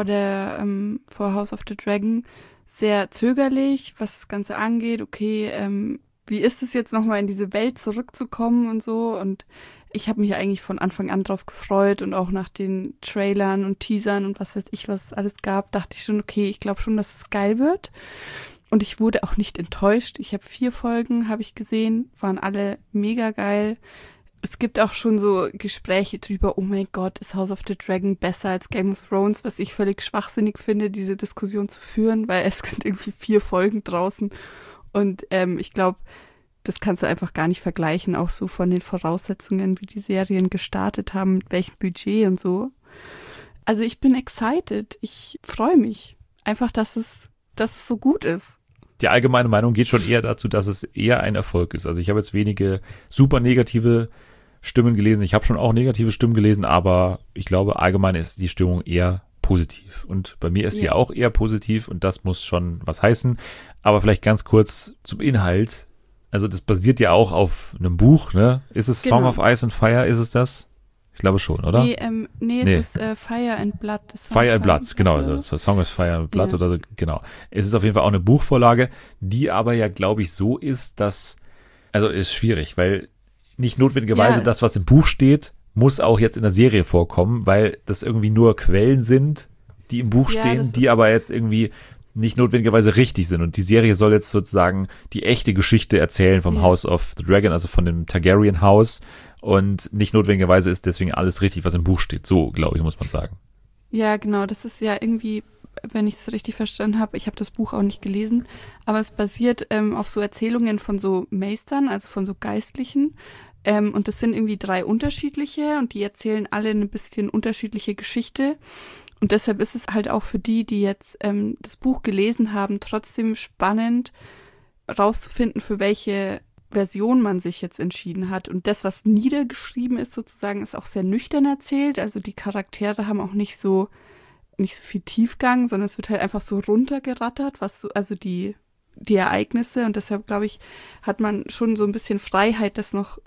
House of the Dragon sehr zögerlich, was das Ganze angeht. Okay, wie ist es jetzt nochmal in diese Welt zurückzukommen und so? Und ich habe mich eigentlich von Anfang an drauf gefreut und auch nach den Trailern und Teasern und was weiß ich, was es alles gab, dachte ich schon, okay, ich glaube schon, dass es geil wird. Und ich wurde auch nicht enttäuscht. Ich habe 4 Folgen, habe ich gesehen, waren alle mega geil. Es gibt auch schon so Gespräche drüber, oh mein Gott, ist House of the Dragon besser als Game of Thrones, was ich völlig schwachsinnig finde, diese Diskussion zu führen, weil es sind irgendwie 4 Folgen draußen. Und ich glaube, das kannst du einfach gar nicht vergleichen, auch so von den Voraussetzungen, wie die Serien gestartet haben, mit welchem Budget und so. Also ich bin excited. Ich freue mich einfach, dass es so gut ist. Die allgemeine Meinung geht schon eher dazu, dass es eher ein Erfolg ist. Also ich habe jetzt wenige super negative Stimmen gelesen. Ich habe schon auch negative Stimmen gelesen, aber ich glaube, allgemein ist die Stimmung eher positiv. Und bei mir ist sie auch eher positiv und das muss schon was heißen. Aber vielleicht ganz kurz zum Inhalt. Also das basiert ja auch auf einem Buch, ne? Ist es Song of Ice and Fire? Ist es das? Ich glaube schon, oder? Nee, es ist Fire and Blood. Fire and Blood, genau. Also Song of Fire and Blood oder so, genau. Es ist auf jeden Fall auch eine Buchvorlage, die aber ja, glaube ich, so ist, dass, also ist schwierig, weil nicht notwendigerweise das, was im Buch steht, muss auch jetzt in der Serie vorkommen, weil das irgendwie nur Quellen sind, die im Buch stehen, die aber jetzt irgendwie nicht notwendigerweise richtig sind. Und die Serie soll jetzt sozusagen die echte Geschichte erzählen vom House of the Dragon, also von dem Targaryen House. Und nicht notwendigerweise ist deswegen alles richtig, was im Buch steht. So, glaube ich, muss man sagen. Ja, genau. Das ist ja irgendwie, wenn ich es richtig verstanden habe, ich habe das Buch auch nicht gelesen, aber es basiert auf so Erzählungen von so Meistern, also von so Geistlichen. Und das sind irgendwie 3 unterschiedliche und die erzählen alle eine bisschen unterschiedliche Geschichte. Und deshalb ist es halt auch für die jetzt das Buch gelesen haben, trotzdem spannend rauszufinden, für welche Version man sich jetzt entschieden hat. Und das, was niedergeschrieben ist sozusagen, ist auch sehr nüchtern erzählt. Also die Charaktere haben auch nicht so viel Tiefgang, sondern es wird halt einfach so runtergerattert, also die Ereignisse. Und deshalb, glaube ich, hat man schon so ein bisschen Freiheit, das noch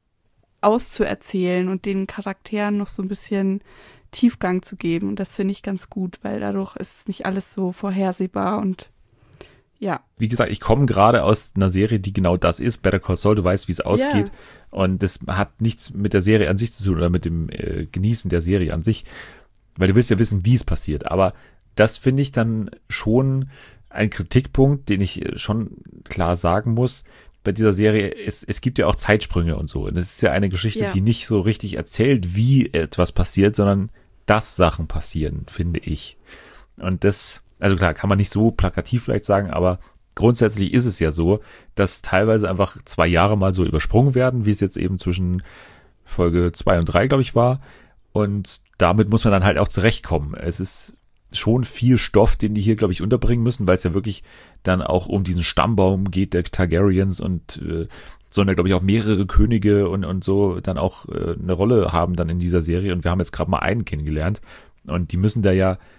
auszuerzählen und den Charakteren noch so ein bisschen Tiefgang zu geben. Und das finde ich ganz gut, weil dadurch ist nicht alles so vorhersehbar und ja. Wie gesagt, ich komme gerade aus einer Serie, die genau das ist. Better Call Saul, du weißt, wie es ausgeht. Und das hat nichts mit der Serie an sich zu tun oder mit dem Genießen der Serie an sich, weil du willst ja wissen, wie es passiert. Aber das finde ich dann schon ein Kritikpunkt, den ich schon klar sagen muss. Bei dieser Serie, es gibt ja auch Zeitsprünge und so. Und es ist ja eine Geschichte, die nicht so richtig erzählt, wie etwas passiert, sondern dass Sachen passieren, finde ich. Und das, also klar, kann man nicht so plakativ vielleicht sagen, aber grundsätzlich ist es ja so, dass teilweise einfach 2 Jahre mal so übersprungen werden, wie es jetzt eben zwischen Folge 2 und 3, glaube ich, war. Und damit muss man dann halt auch zurechtkommen. Es ist schon viel Stoff, den die hier, glaube ich, unterbringen müssen, weil es ja wirklich dann auch um diesen Stammbaum geht der Targaryens und sollen ja, glaube ich, auch mehrere Könige und so dann auch eine Rolle haben dann in dieser Serie. Und wir haben jetzt gerade mal einen kennengelernt und die müssen da ja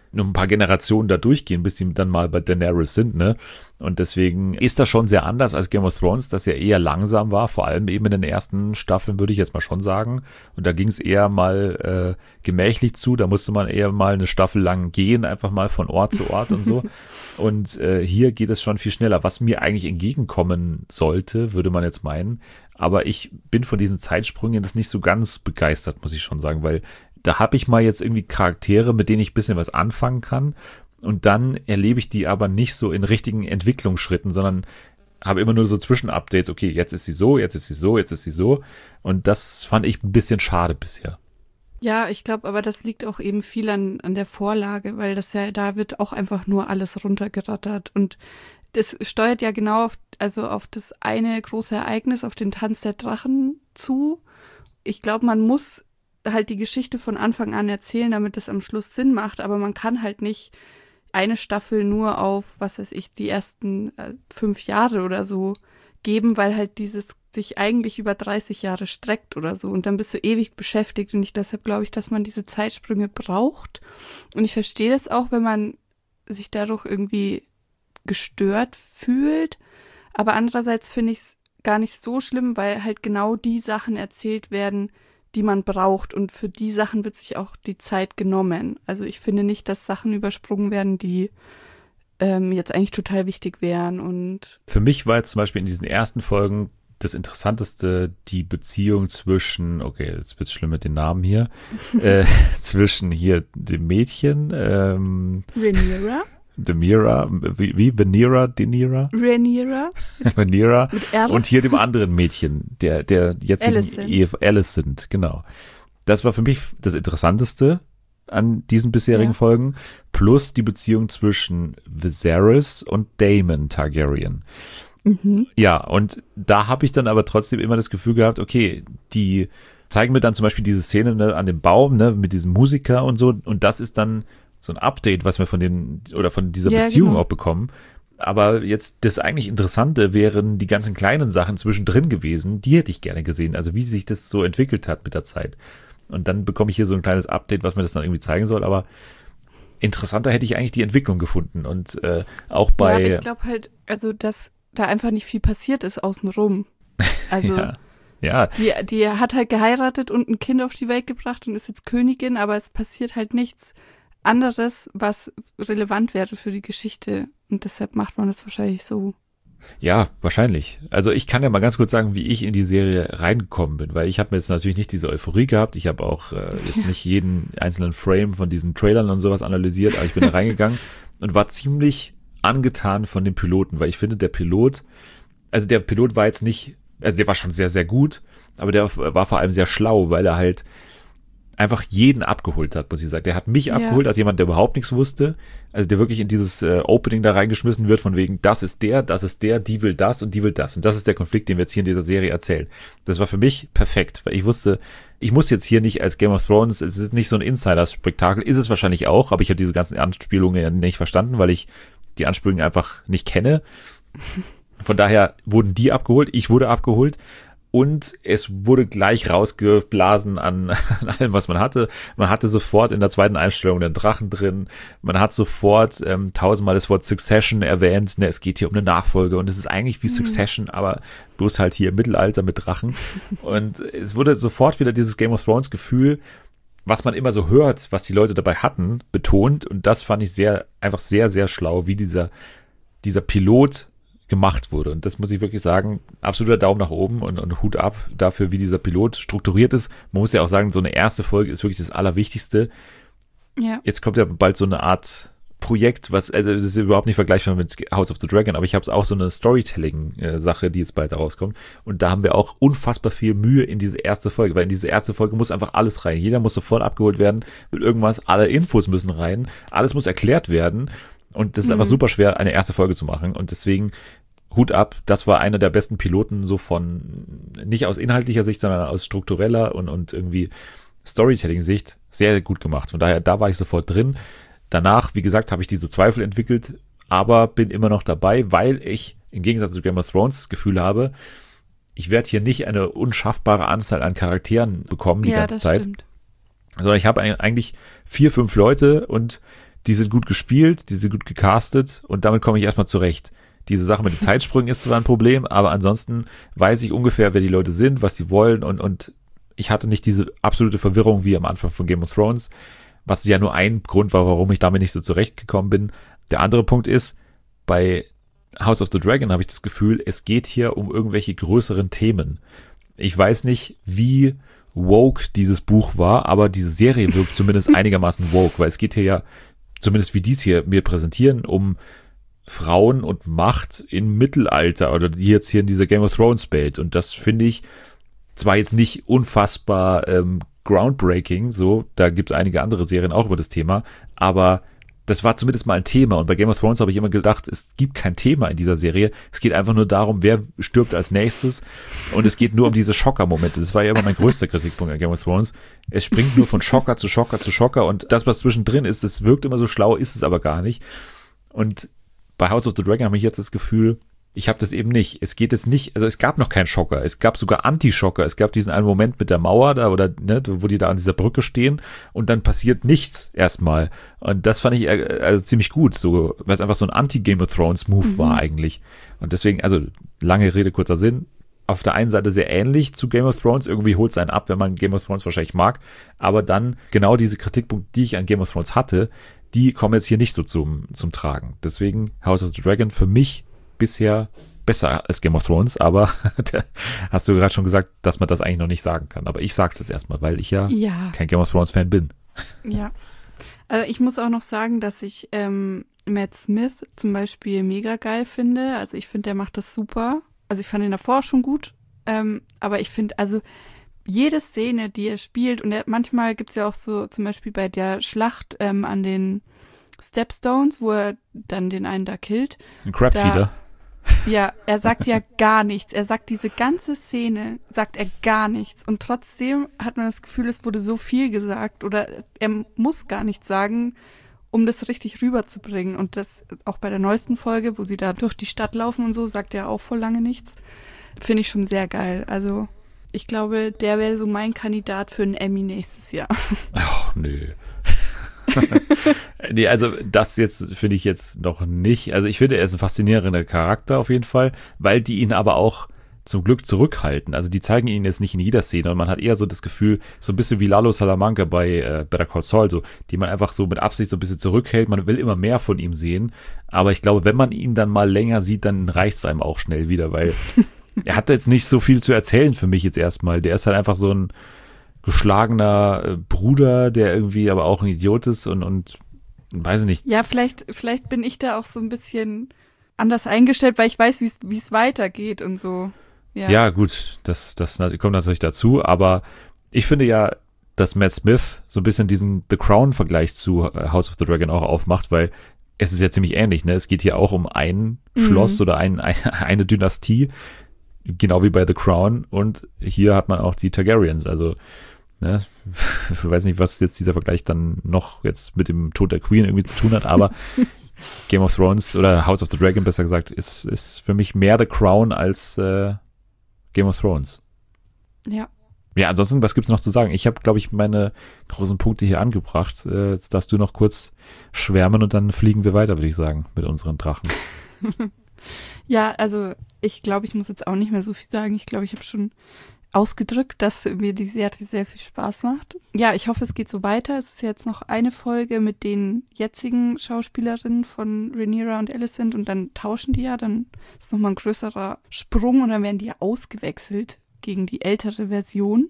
noch ein paar Generationen da durchgehen, bis die dann mal bei Daenerys sind, ne? Und deswegen ist das schon sehr anders als Game of Thrones, das ja eher langsam war, vor allem eben in den ersten Staffeln, würde ich jetzt mal schon sagen. Und da ging es eher mal gemächlich zu, da musste man eher mal eine Staffel lang gehen, einfach mal von Ort zu Ort und so. Und hier geht es schon viel schneller, was mir eigentlich entgegenkommen sollte, würde man jetzt meinen. Aber ich bin von diesen Zeitsprüngen das nicht so ganz begeistert, muss ich schon sagen, weil da habe ich mal jetzt irgendwie Charaktere, mit denen ich ein bisschen was anfangen kann. Und dann erlebe ich die aber nicht so in richtigen Entwicklungsschritten, sondern habe immer nur so Zwischenupdates. Okay, jetzt ist sie so, jetzt ist sie so, jetzt ist sie so. Und das fand ich ein bisschen schade bisher. Ja, ich glaube, aber das liegt auch eben viel an der Vorlage, weil das ja, da wird auch einfach nur alles runtergerattert. Und das steuert ja genau auf das eine große Ereignis, auf den Tanz der Drachen zu. Ich glaube, man muss halt die Geschichte von Anfang an erzählen, damit das am Schluss Sinn macht, aber man kann halt nicht eine Staffel nur auf, was weiß ich, die ersten 5 Jahre oder so geben, weil halt dieses sich eigentlich über 30 Jahre streckt oder so und dann bist du ewig beschäftigt und deshalb glaube ich, dass man diese Zeitsprünge braucht und ich verstehe das auch, wenn man sich dadurch irgendwie gestört fühlt, aber andererseits finde ich es gar nicht so schlimm, weil halt genau die Sachen erzählt werden, die man braucht und für die Sachen wird sich auch die Zeit genommen. Also ich finde nicht, dass Sachen übersprungen werden, die jetzt eigentlich total wichtig wären. Und für mich war jetzt zum Beispiel in diesen ersten Folgen das Interessanteste die Beziehung zwischen, okay, jetzt wird's schlimm mit den Namen hier, zwischen hier dem Mädchen, Rhaenyra? Rhaenyra, wie Rhaenyra? Rhaenyra und hier dem anderen Mädchen, der jetzigen Alicent, genau. Das war für mich das Interessanteste an diesen bisherigen Folgen, plus die Beziehung zwischen Viserys und Daemon Targaryen. Mhm. Ja, und da habe ich dann aber trotzdem immer das Gefühl gehabt, okay, die zeigen mir dann zum Beispiel diese Szene, ne, an dem Baum, ne, mit diesem Musiker und so, und das ist dann so ein Update, was wir von dieser Beziehung auch bekommen. Aber jetzt das eigentlich Interessante wären die ganzen kleinen Sachen zwischendrin gewesen, die hätte ich gerne gesehen, also wie sich das so entwickelt hat mit der Zeit. Und dann bekomme ich hier so ein kleines Update, was mir das dann irgendwie zeigen soll, aber interessanter hätte ich eigentlich die Entwicklung gefunden und auch bei... Ja, aber ich glaube halt, also dass da einfach nicht viel passiert ist außenrum. Also ja. Die hat halt geheiratet und ein Kind auf die Welt gebracht und ist jetzt Königin, aber es passiert halt nichts anderes, was relevant wäre für die Geschichte. Und deshalb macht man das wahrscheinlich so. Ja, wahrscheinlich. Also ich kann ja mal ganz kurz sagen, wie ich in die Serie reingekommen bin, weil ich habe mir jetzt natürlich nicht diese Euphorie gehabt. Ich habe auch jetzt nicht jeden einzelnen Frame von diesen Trailern und sowas analysiert, aber ich bin da reingegangen und war ziemlich angetan von dem Piloten, weil ich finde, der Pilot war jetzt nicht, also der war schon sehr, sehr gut, aber der war vor allem sehr schlau, weil er halt einfach jeden abgeholt hat, muss ich sagen. Der hat mich abgeholt als jemand, der überhaupt nichts wusste. Also der wirklich in dieses Opening da reingeschmissen wird, von wegen, das ist der, die will das und die will das. Und das ist der Konflikt, den wir jetzt hier in dieser Serie erzählen. Das war für mich perfekt, weil ich wusste, ich muss jetzt hier nicht als Game of Thrones, es ist nicht so ein Insider-Spektakel, ist es wahrscheinlich auch, aber ich habe diese ganzen Anspielungen ja nicht verstanden, weil ich die Anspielungen einfach nicht kenne. Von daher wurden die abgeholt, ich wurde abgeholt. Und es wurde gleich rausgeblasen an allem, was man hatte. Man hatte sofort in der zweiten Einstellung den Drachen drin. Man hat sofort 1000-mal das Wort Succession erwähnt. Ne, es geht hier um eine Nachfolge und es ist eigentlich wie Succession, aber bloß halt hier im Mittelalter mit Drachen. Und es wurde sofort wieder dieses Game of Thrones Gefühl, was man immer so hört, was die Leute dabei hatten, betont. Und das fand ich einfach sehr, sehr schlau, wie dieser Pilot gemacht wurde. Und das muss ich wirklich sagen, absoluter Daumen nach oben und Hut ab dafür, wie dieser Pilot strukturiert ist. Man muss ja auch sagen, so eine erste Folge ist wirklich das Allerwichtigste. Ja. Jetzt kommt ja bald so eine Art Projekt, also das ist überhaupt nicht vergleichbar mit House of the Dragon, aber ich habe auch so eine Storytelling-Sache, die jetzt bald rauskommt. Und da haben wir auch unfassbar viel Mühe in diese erste Folge, weil in diese erste Folge muss einfach alles rein. Jeder muss sofort abgeholt werden mit irgendwas, alle Infos müssen rein, alles muss erklärt werden. Und das ist einfach super schwer, eine erste Folge zu machen. Und deswegen Hut ab, das war einer der besten Piloten, so von, nicht aus inhaltlicher Sicht, sondern aus struktureller und irgendwie Storytelling-Sicht sehr gut gemacht. Von daher, da war ich sofort drin. Danach, wie gesagt, habe ich diese Zweifel entwickelt, aber bin immer noch dabei, weil ich im Gegensatz zu Game of Thrones das Gefühl habe, ich werde hier nicht eine unschaffbare Anzahl an Charakteren bekommen die ganze Zeit. Stimmt. Sondern ich habe eigentlich 4, 5 Leute und die sind gut gespielt, die sind gut gecastet und damit komme ich erstmal zurecht. Diese Sache mit den Zeitsprüngen ist zwar ein Problem, aber ansonsten weiß ich ungefähr, wer die Leute sind, was sie wollen und ich hatte nicht diese absolute Verwirrung wie am Anfang von Game of Thrones, was ja nur ein Grund war, warum ich damit nicht so zurechtgekommen bin. Der andere Punkt ist, bei House of the Dragon habe ich das Gefühl, es geht hier um irgendwelche größeren Themen. Ich weiß nicht, wie woke dieses Buch war, aber diese Serie wirkt zumindest einigermaßen woke, weil es geht hier ja, zumindest wie dies hier mir präsentieren, um Frauen und Macht im Mittelalter oder die jetzt hier in dieser Game of Thrones Welt. Und das finde ich zwar jetzt nicht unfassbar groundbreaking, so, da gibt es einige andere Serien auch über das Thema, aber das war zumindest mal ein Thema und bei Game of Thrones habe ich immer gedacht, es gibt kein Thema in dieser Serie, es geht einfach nur darum, wer stirbt als nächstes und es geht nur um diese Schocker-Momente, das war ja immer mein größter Kritikpunkt an Game of Thrones, es springt nur von Schocker zu Schocker zu Schocker und das, was zwischendrin ist, das wirkt immer so schlau, ist es aber gar nicht und bei House of the Dragon habe ich jetzt das Gefühl, ich habe das eben nicht. Es geht jetzt nicht, also es gab noch keinen Schocker. Es gab sogar Anti-Schocker. Es gab diesen einen Moment mit der Mauer da oder, ne, wo die da an dieser Brücke stehen und dann passiert nichts erstmal. Und das fand ich also ziemlich gut, so, weil es einfach so ein Anti-Game of Thrones Move war eigentlich. Und deswegen, also lange Rede, kurzer Sinn. Auf der einen Seite sehr ähnlich zu Game of Thrones. Irgendwie holt es einen ab, wenn man Game of Thrones wahrscheinlich mag. Aber dann genau diese Kritikpunkte, die ich an Game of Thrones hatte, die kommen jetzt hier nicht so zum Tragen. Deswegen House of the Dragon für mich bisher besser als Game of Thrones, aber hast du gerade schon gesagt, dass man das eigentlich noch nicht sagen kann. Aber ich sag's jetzt erstmal, weil ich ja kein Game of Thrones Fan bin. Ja, also ich muss auch noch sagen, dass ich Matt Smith zum Beispiel mega geil finde. Also ich finde, der macht das super. Also ich fand ihn davor schon gut, aber ich finde, also jede Szene, die er spielt, und manchmal gibt's ja auch so, zum Beispiel bei der Schlacht an den Stepstones, wo er dann den einen da killt. Ein Crabfeeder. Ja, er sagt ja gar nichts. Er sagt diese ganze Szene, sagt er gar nichts. Und trotzdem hat man das Gefühl, es wurde so viel gesagt oder er muss gar nichts sagen, um das richtig rüberzubringen. Und das auch bei der neuesten Folge, wo sie da durch die Stadt laufen und so, sagt er auch voll lange nichts. Finde ich schon sehr geil. Also ich glaube, der wäre so mein Kandidat für einen Emmy nächstes Jahr. Ach, nö. Nee, also das jetzt finde ich jetzt noch nicht. Also ich finde, er ist ein faszinierender Charakter auf jeden Fall, weil die ihn aber auch zum Glück zurückhalten. Also die zeigen ihn jetzt nicht in jeder Szene und man hat eher so das Gefühl, so ein bisschen wie Lalo Salamanca bei Better Call Saul, so, die man einfach so mit Absicht so ein bisschen zurückhält. Man will immer mehr von ihm sehen, aber ich glaube, wenn man ihn dann mal länger sieht, dann reicht es einem auch schnell wieder, weil er hat jetzt nicht so viel zu erzählen für mich jetzt erstmal. Der ist halt einfach so ein geschlagener Bruder, der irgendwie aber auch ein Idiot ist und weiß ich nicht. Ja, vielleicht bin ich da auch so ein bisschen anders eingestellt, weil ich weiß, wie es weitergeht und so. Ja, gut, das kommt natürlich dazu, aber ich finde ja, dass Matt Smith so ein bisschen diesen The Crown-Vergleich zu House of the Dragon auch aufmacht, weil es ist ja ziemlich ähnlich, ne? Es geht hier auch um ein Schloss oder eine Dynastie, genau wie bei The Crown und hier hat man auch die Targaryens, also ne, ich weiß nicht, was jetzt dieser Vergleich dann noch jetzt mit dem Tod der Queen irgendwie zu tun hat, aber Game of Thrones oder House of the Dragon besser gesagt, ist für mich mehr The Crown als Game of Thrones. Ja. Ja, ansonsten, was gibt's noch zu sagen? Ich habe, glaube ich, meine großen Punkte hier angebracht. Jetzt darfst du noch kurz schwärmen und dann fliegen wir weiter, würde ich sagen, mit unseren Drachen. Ja, also ich glaube, ich muss jetzt auch nicht mehr so viel sagen. Ich glaube, ich habe schon ausgedrückt, dass mir die Serie sehr viel Spaß macht. Ja, ich hoffe, es geht so weiter. Es ist jetzt noch eine Folge mit den jetzigen Schauspielerinnen von Rhaenyra und Alicent und dann tauschen die ja, dann ist nochmal ein größerer Sprung und dann werden die ja ausgewechselt gegen die ältere Version.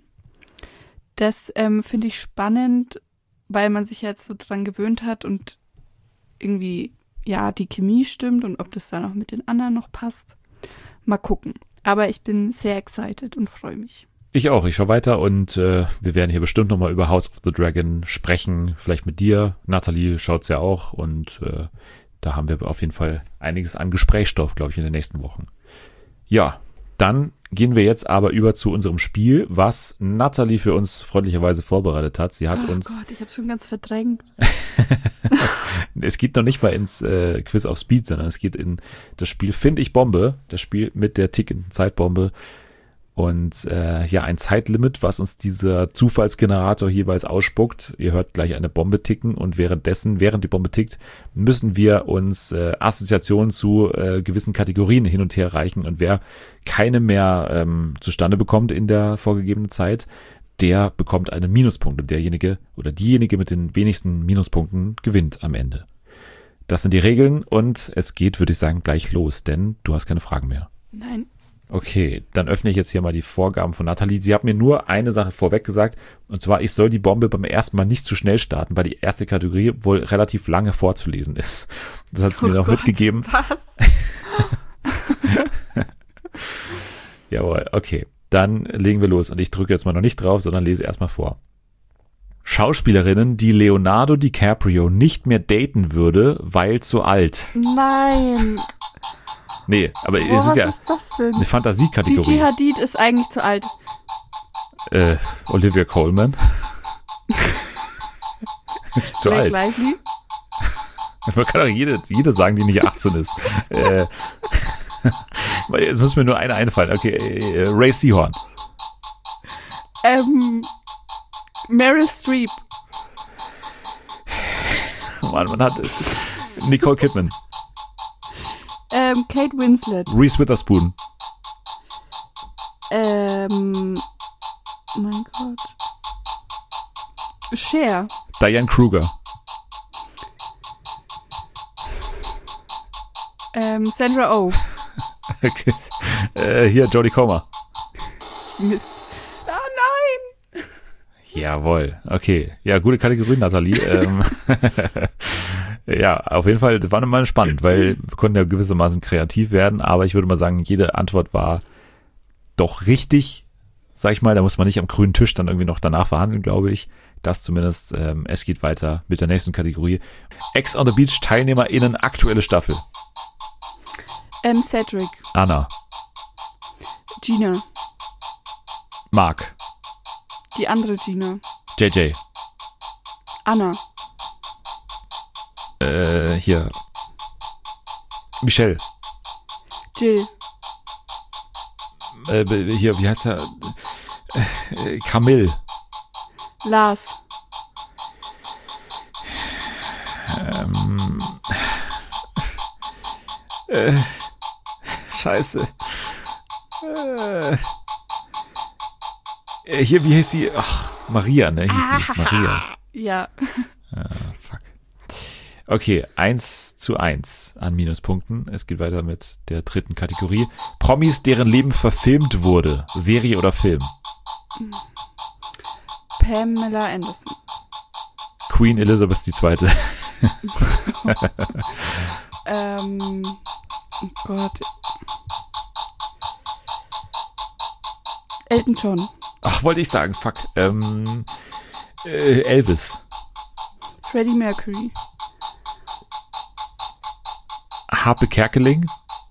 Das finde ich spannend, weil man sich jetzt so dran gewöhnt hat und irgendwie, ja, die Chemie stimmt und ob das dann auch mit den anderen noch passt. Mal gucken. Aber ich bin sehr excited und freue mich. Ich auch. Ich schaue weiter und wir werden hier bestimmt nochmal über House of the Dragon sprechen. Vielleicht mit dir. Nathalie schaut's ja auch und da haben wir auf jeden Fall einiges an Gesprächsstoff, glaube ich, in den nächsten Wochen. Ja, dann gehen wir jetzt aber über zu unserem Spiel, was Nathalie für uns freundlicherweise vorbereitet hat. Sie hat uns... Oh Gott, ich habe schon ganz verdrängt. Es geht noch nicht mal ins Quiz auf Speed, sondern es geht in das Spiel Find ich Bombe, das Spiel mit der tickenden Zeitbombe. Und ein Zeitlimit, was uns dieser Zufallsgenerator jeweils ausspuckt. Ihr hört gleich eine Bombe ticken und während die Bombe tickt, müssen wir uns Assoziationen zu gewissen Kategorien hin und her reichen. Und wer keine mehr zustande bekommt in der vorgegebenen Zeit, der bekommt einen Minuspunkt. Und derjenige oder diejenige mit den wenigsten Minuspunkten gewinnt am Ende. Das sind die Regeln und es geht, würde ich sagen, gleich los, denn du hast keine Fragen mehr. Nein. Okay, dann öffne ich jetzt hier mal die Vorgaben von Nathalie. Sie hat mir nur eine Sache vorweg gesagt, und zwar, ich soll die Bombe beim ersten Mal nicht zu schnell starten, weil die erste Kategorie wohl relativ lange vorzulesen ist. Das hat sie mir noch mitgegeben. Was? Jawohl, okay. Dann legen wir los und ich drücke jetzt mal noch nicht drauf, sondern lese erstmal vor. Schauspielerinnen, die Leonardo DiCaprio nicht mehr daten würde, weil zu alt. Nein. Nee, aber Boah, es ist ja was ist das denn? eine Fantasiekategorie. Gigi Hadid ist eigentlich zu alt. Olivia Colman. Ist zu alt. Lively. Man kann doch jede sagen, die nicht 18 ist. Jetzt muss mir nur eine einfallen. Okay, Ray Seahorn. Meryl Streep. Man hat Nicole Kidman. Kate Winslet. Reese Witherspoon. Mein Gott. Cher. Diane Kruger. Sandra Oh. Hier, Jodie Comer. Mist. Ah, nein! Jawohl, okay. Ja, gute Kategorie, Nathalie. Ja, auf jeden Fall, das war mal spannend, weil wir konnten ja gewissermaßen kreativ werden, aber ich würde mal sagen, jede Antwort war doch richtig, sag ich mal. Da muss man nicht am grünen Tisch dann irgendwie noch danach verhandeln, glaube ich. Das zumindest. Es geht weiter mit der nächsten Kategorie. Ex on the Beach TeilnehmerInnen, aktuelle Staffel. Cedric. Anna. Gina. Mark. Die andere Gina. JJ. Anna. Hier. Michelle. Jill. Hier, wie heißt er? Camille. Lars. Scheiße. Hier, wie heißt sie? Ach, Maria, ne? Hieß sie. Maria. Ja. Fuck. Okay, 1:1 an Minuspunkten. Es geht weiter mit der dritten Kategorie. Promis, deren Leben verfilmt wurde. Serie oder Film? Pamela Anderson. Queen Elizabeth II. Oh Gott. Elton John. Ach, wollte ich sagen. Fuck. Elvis. Freddie Mercury. Harpe Kerkeling.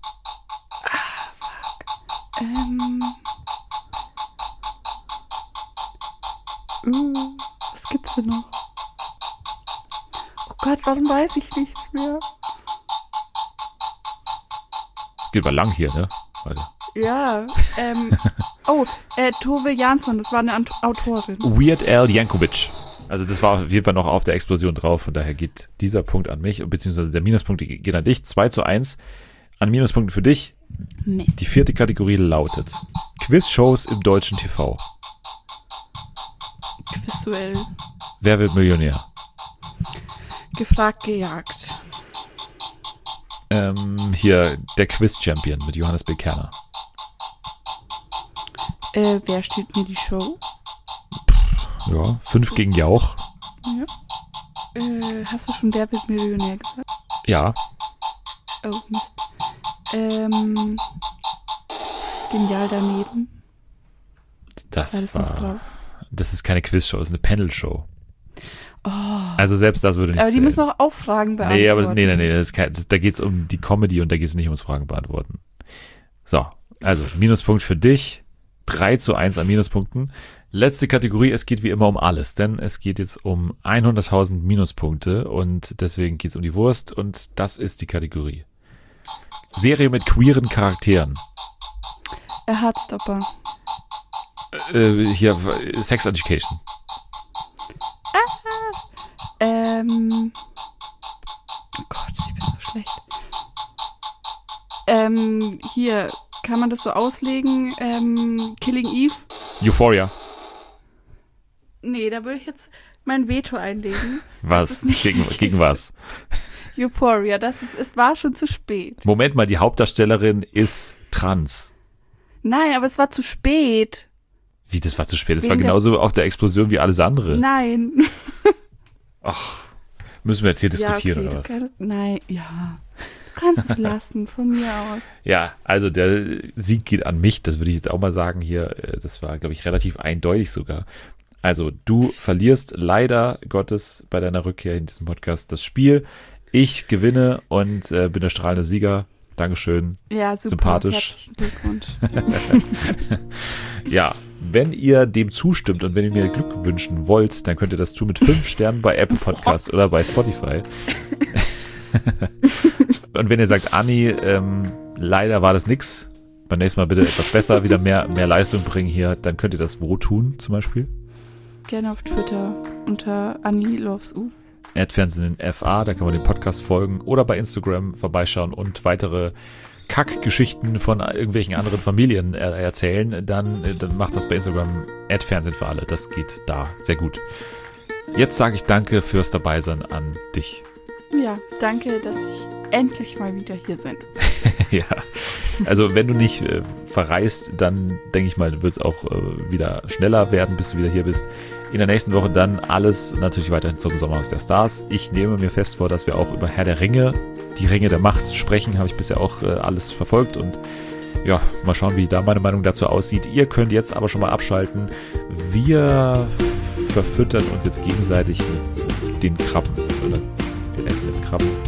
Was gibt's denn noch? Oh Gott, warum weiß ich nichts mehr? Geht mal lang hier, ne? Warte. Ja, Tove Jansson, das war eine Autorin. Weird Al Yankovic. Also das war auf jeden Fall noch auf der Explosion drauf, von daher geht dieser Punkt an mich, beziehungsweise der Minuspunkt geht an dich. 2:1 an Minuspunkten für dich. Mist. Die vierte Kategorie lautet Quizshows im deutschen TV. Quizduell. Wer wird Millionär? Gefragt, gejagt. Hier der Quiz-Champion mit Johannes B. Kerner. Wer steht mir die Show? Ja, 5 gegen Jauch. Ja. Hast du schon Wer wird Millionär gesagt? Ja. Oh, Mist. Genial daneben. Das noch drauf? war. Das ist keine Quizshow, das ist eine Panel-Show. Oh. Also selbst das würde nicht Aber die zählen. müssen auch Fragen beantworten. Nee, aber nee, da geht es um die Comedy und da geht es nicht ums Fragen beantworten. So, also Minuspunkt für dich. 3:1 an Minuspunkten. Letzte Kategorie, es geht wie immer um alles, denn es geht jetzt um 100.000 Minuspunkte und deswegen geht es um die Wurst und das ist die Kategorie. Serie mit queeren Charakteren. Heartstopper. Hier, Sex Education. Oh Gott, ich bin so schlecht. Hier, kann man das so auslegen? Killing Eve? Euphoria. Nee, da würde ich jetzt mein Veto einlegen. Was? Gegen was? Euphoria, es war schon zu spät. Moment mal, die Hauptdarstellerin ist trans. Nein, aber es war zu spät. Wie, das war zu spät? Das war genauso auf der Explosion wie alles andere. Nein. Ach, müssen wir jetzt hier diskutieren, okay, oder was? Nein, ja. Du kannst es lassen, von mir aus. Ja, also der Sieg geht an mich, das würde ich jetzt auch mal sagen hier. Das war, glaube ich, relativ eindeutig sogar. Also du verlierst leider Gottes bei deiner Rückkehr in diesem Podcast das Spiel. Ich gewinne und bin der strahlende Sieger. Dankeschön. Ja, super. Sympathisch. Herzlichen Glückwunsch. Ja, wenn ihr dem zustimmt und wenn ihr mir Glück wünschen wollt, dann könnt ihr das tun mit 5 Sternen bei Apple Podcasts oder bei Spotify. Und wenn ihr sagt, Anni, leider war das nix, beim nächsten Mal bitte etwas besser, wieder mehr Leistung bringen hier, dann könnt ihr das wo tun zum Beispiel? Gerne auf Twitter unter Anni Loves U. @Fernsehen FA, da kann man den Podcast folgen oder bei Instagram vorbeischauen und weitere Kackgeschichten von irgendwelchen anderen Familien erzählen, dann macht das bei Instagram @Fernsehen für alle. Das geht da sehr gut. Jetzt sage ich danke fürs Dabeisein an dich. Ja, danke, dass ich endlich mal wieder hier bin. Ja, also wenn du nicht verreist, dann denke ich mal, wird es auch wieder schneller werden, bis du wieder hier bist. In der nächsten Woche dann alles natürlich weiterhin zum Sommerhaus der Stars. Ich nehme mir fest vor, dass wir auch über Herr der Ringe, die Ringe der Macht sprechen, habe ich bisher auch alles verfolgt und ja, mal schauen, wie da meine Meinung dazu aussieht. Ihr könnt jetzt aber schon mal abschalten. Wir verfüttern uns jetzt gegenseitig mit den Krabben. Oder wir essen jetzt Krabben.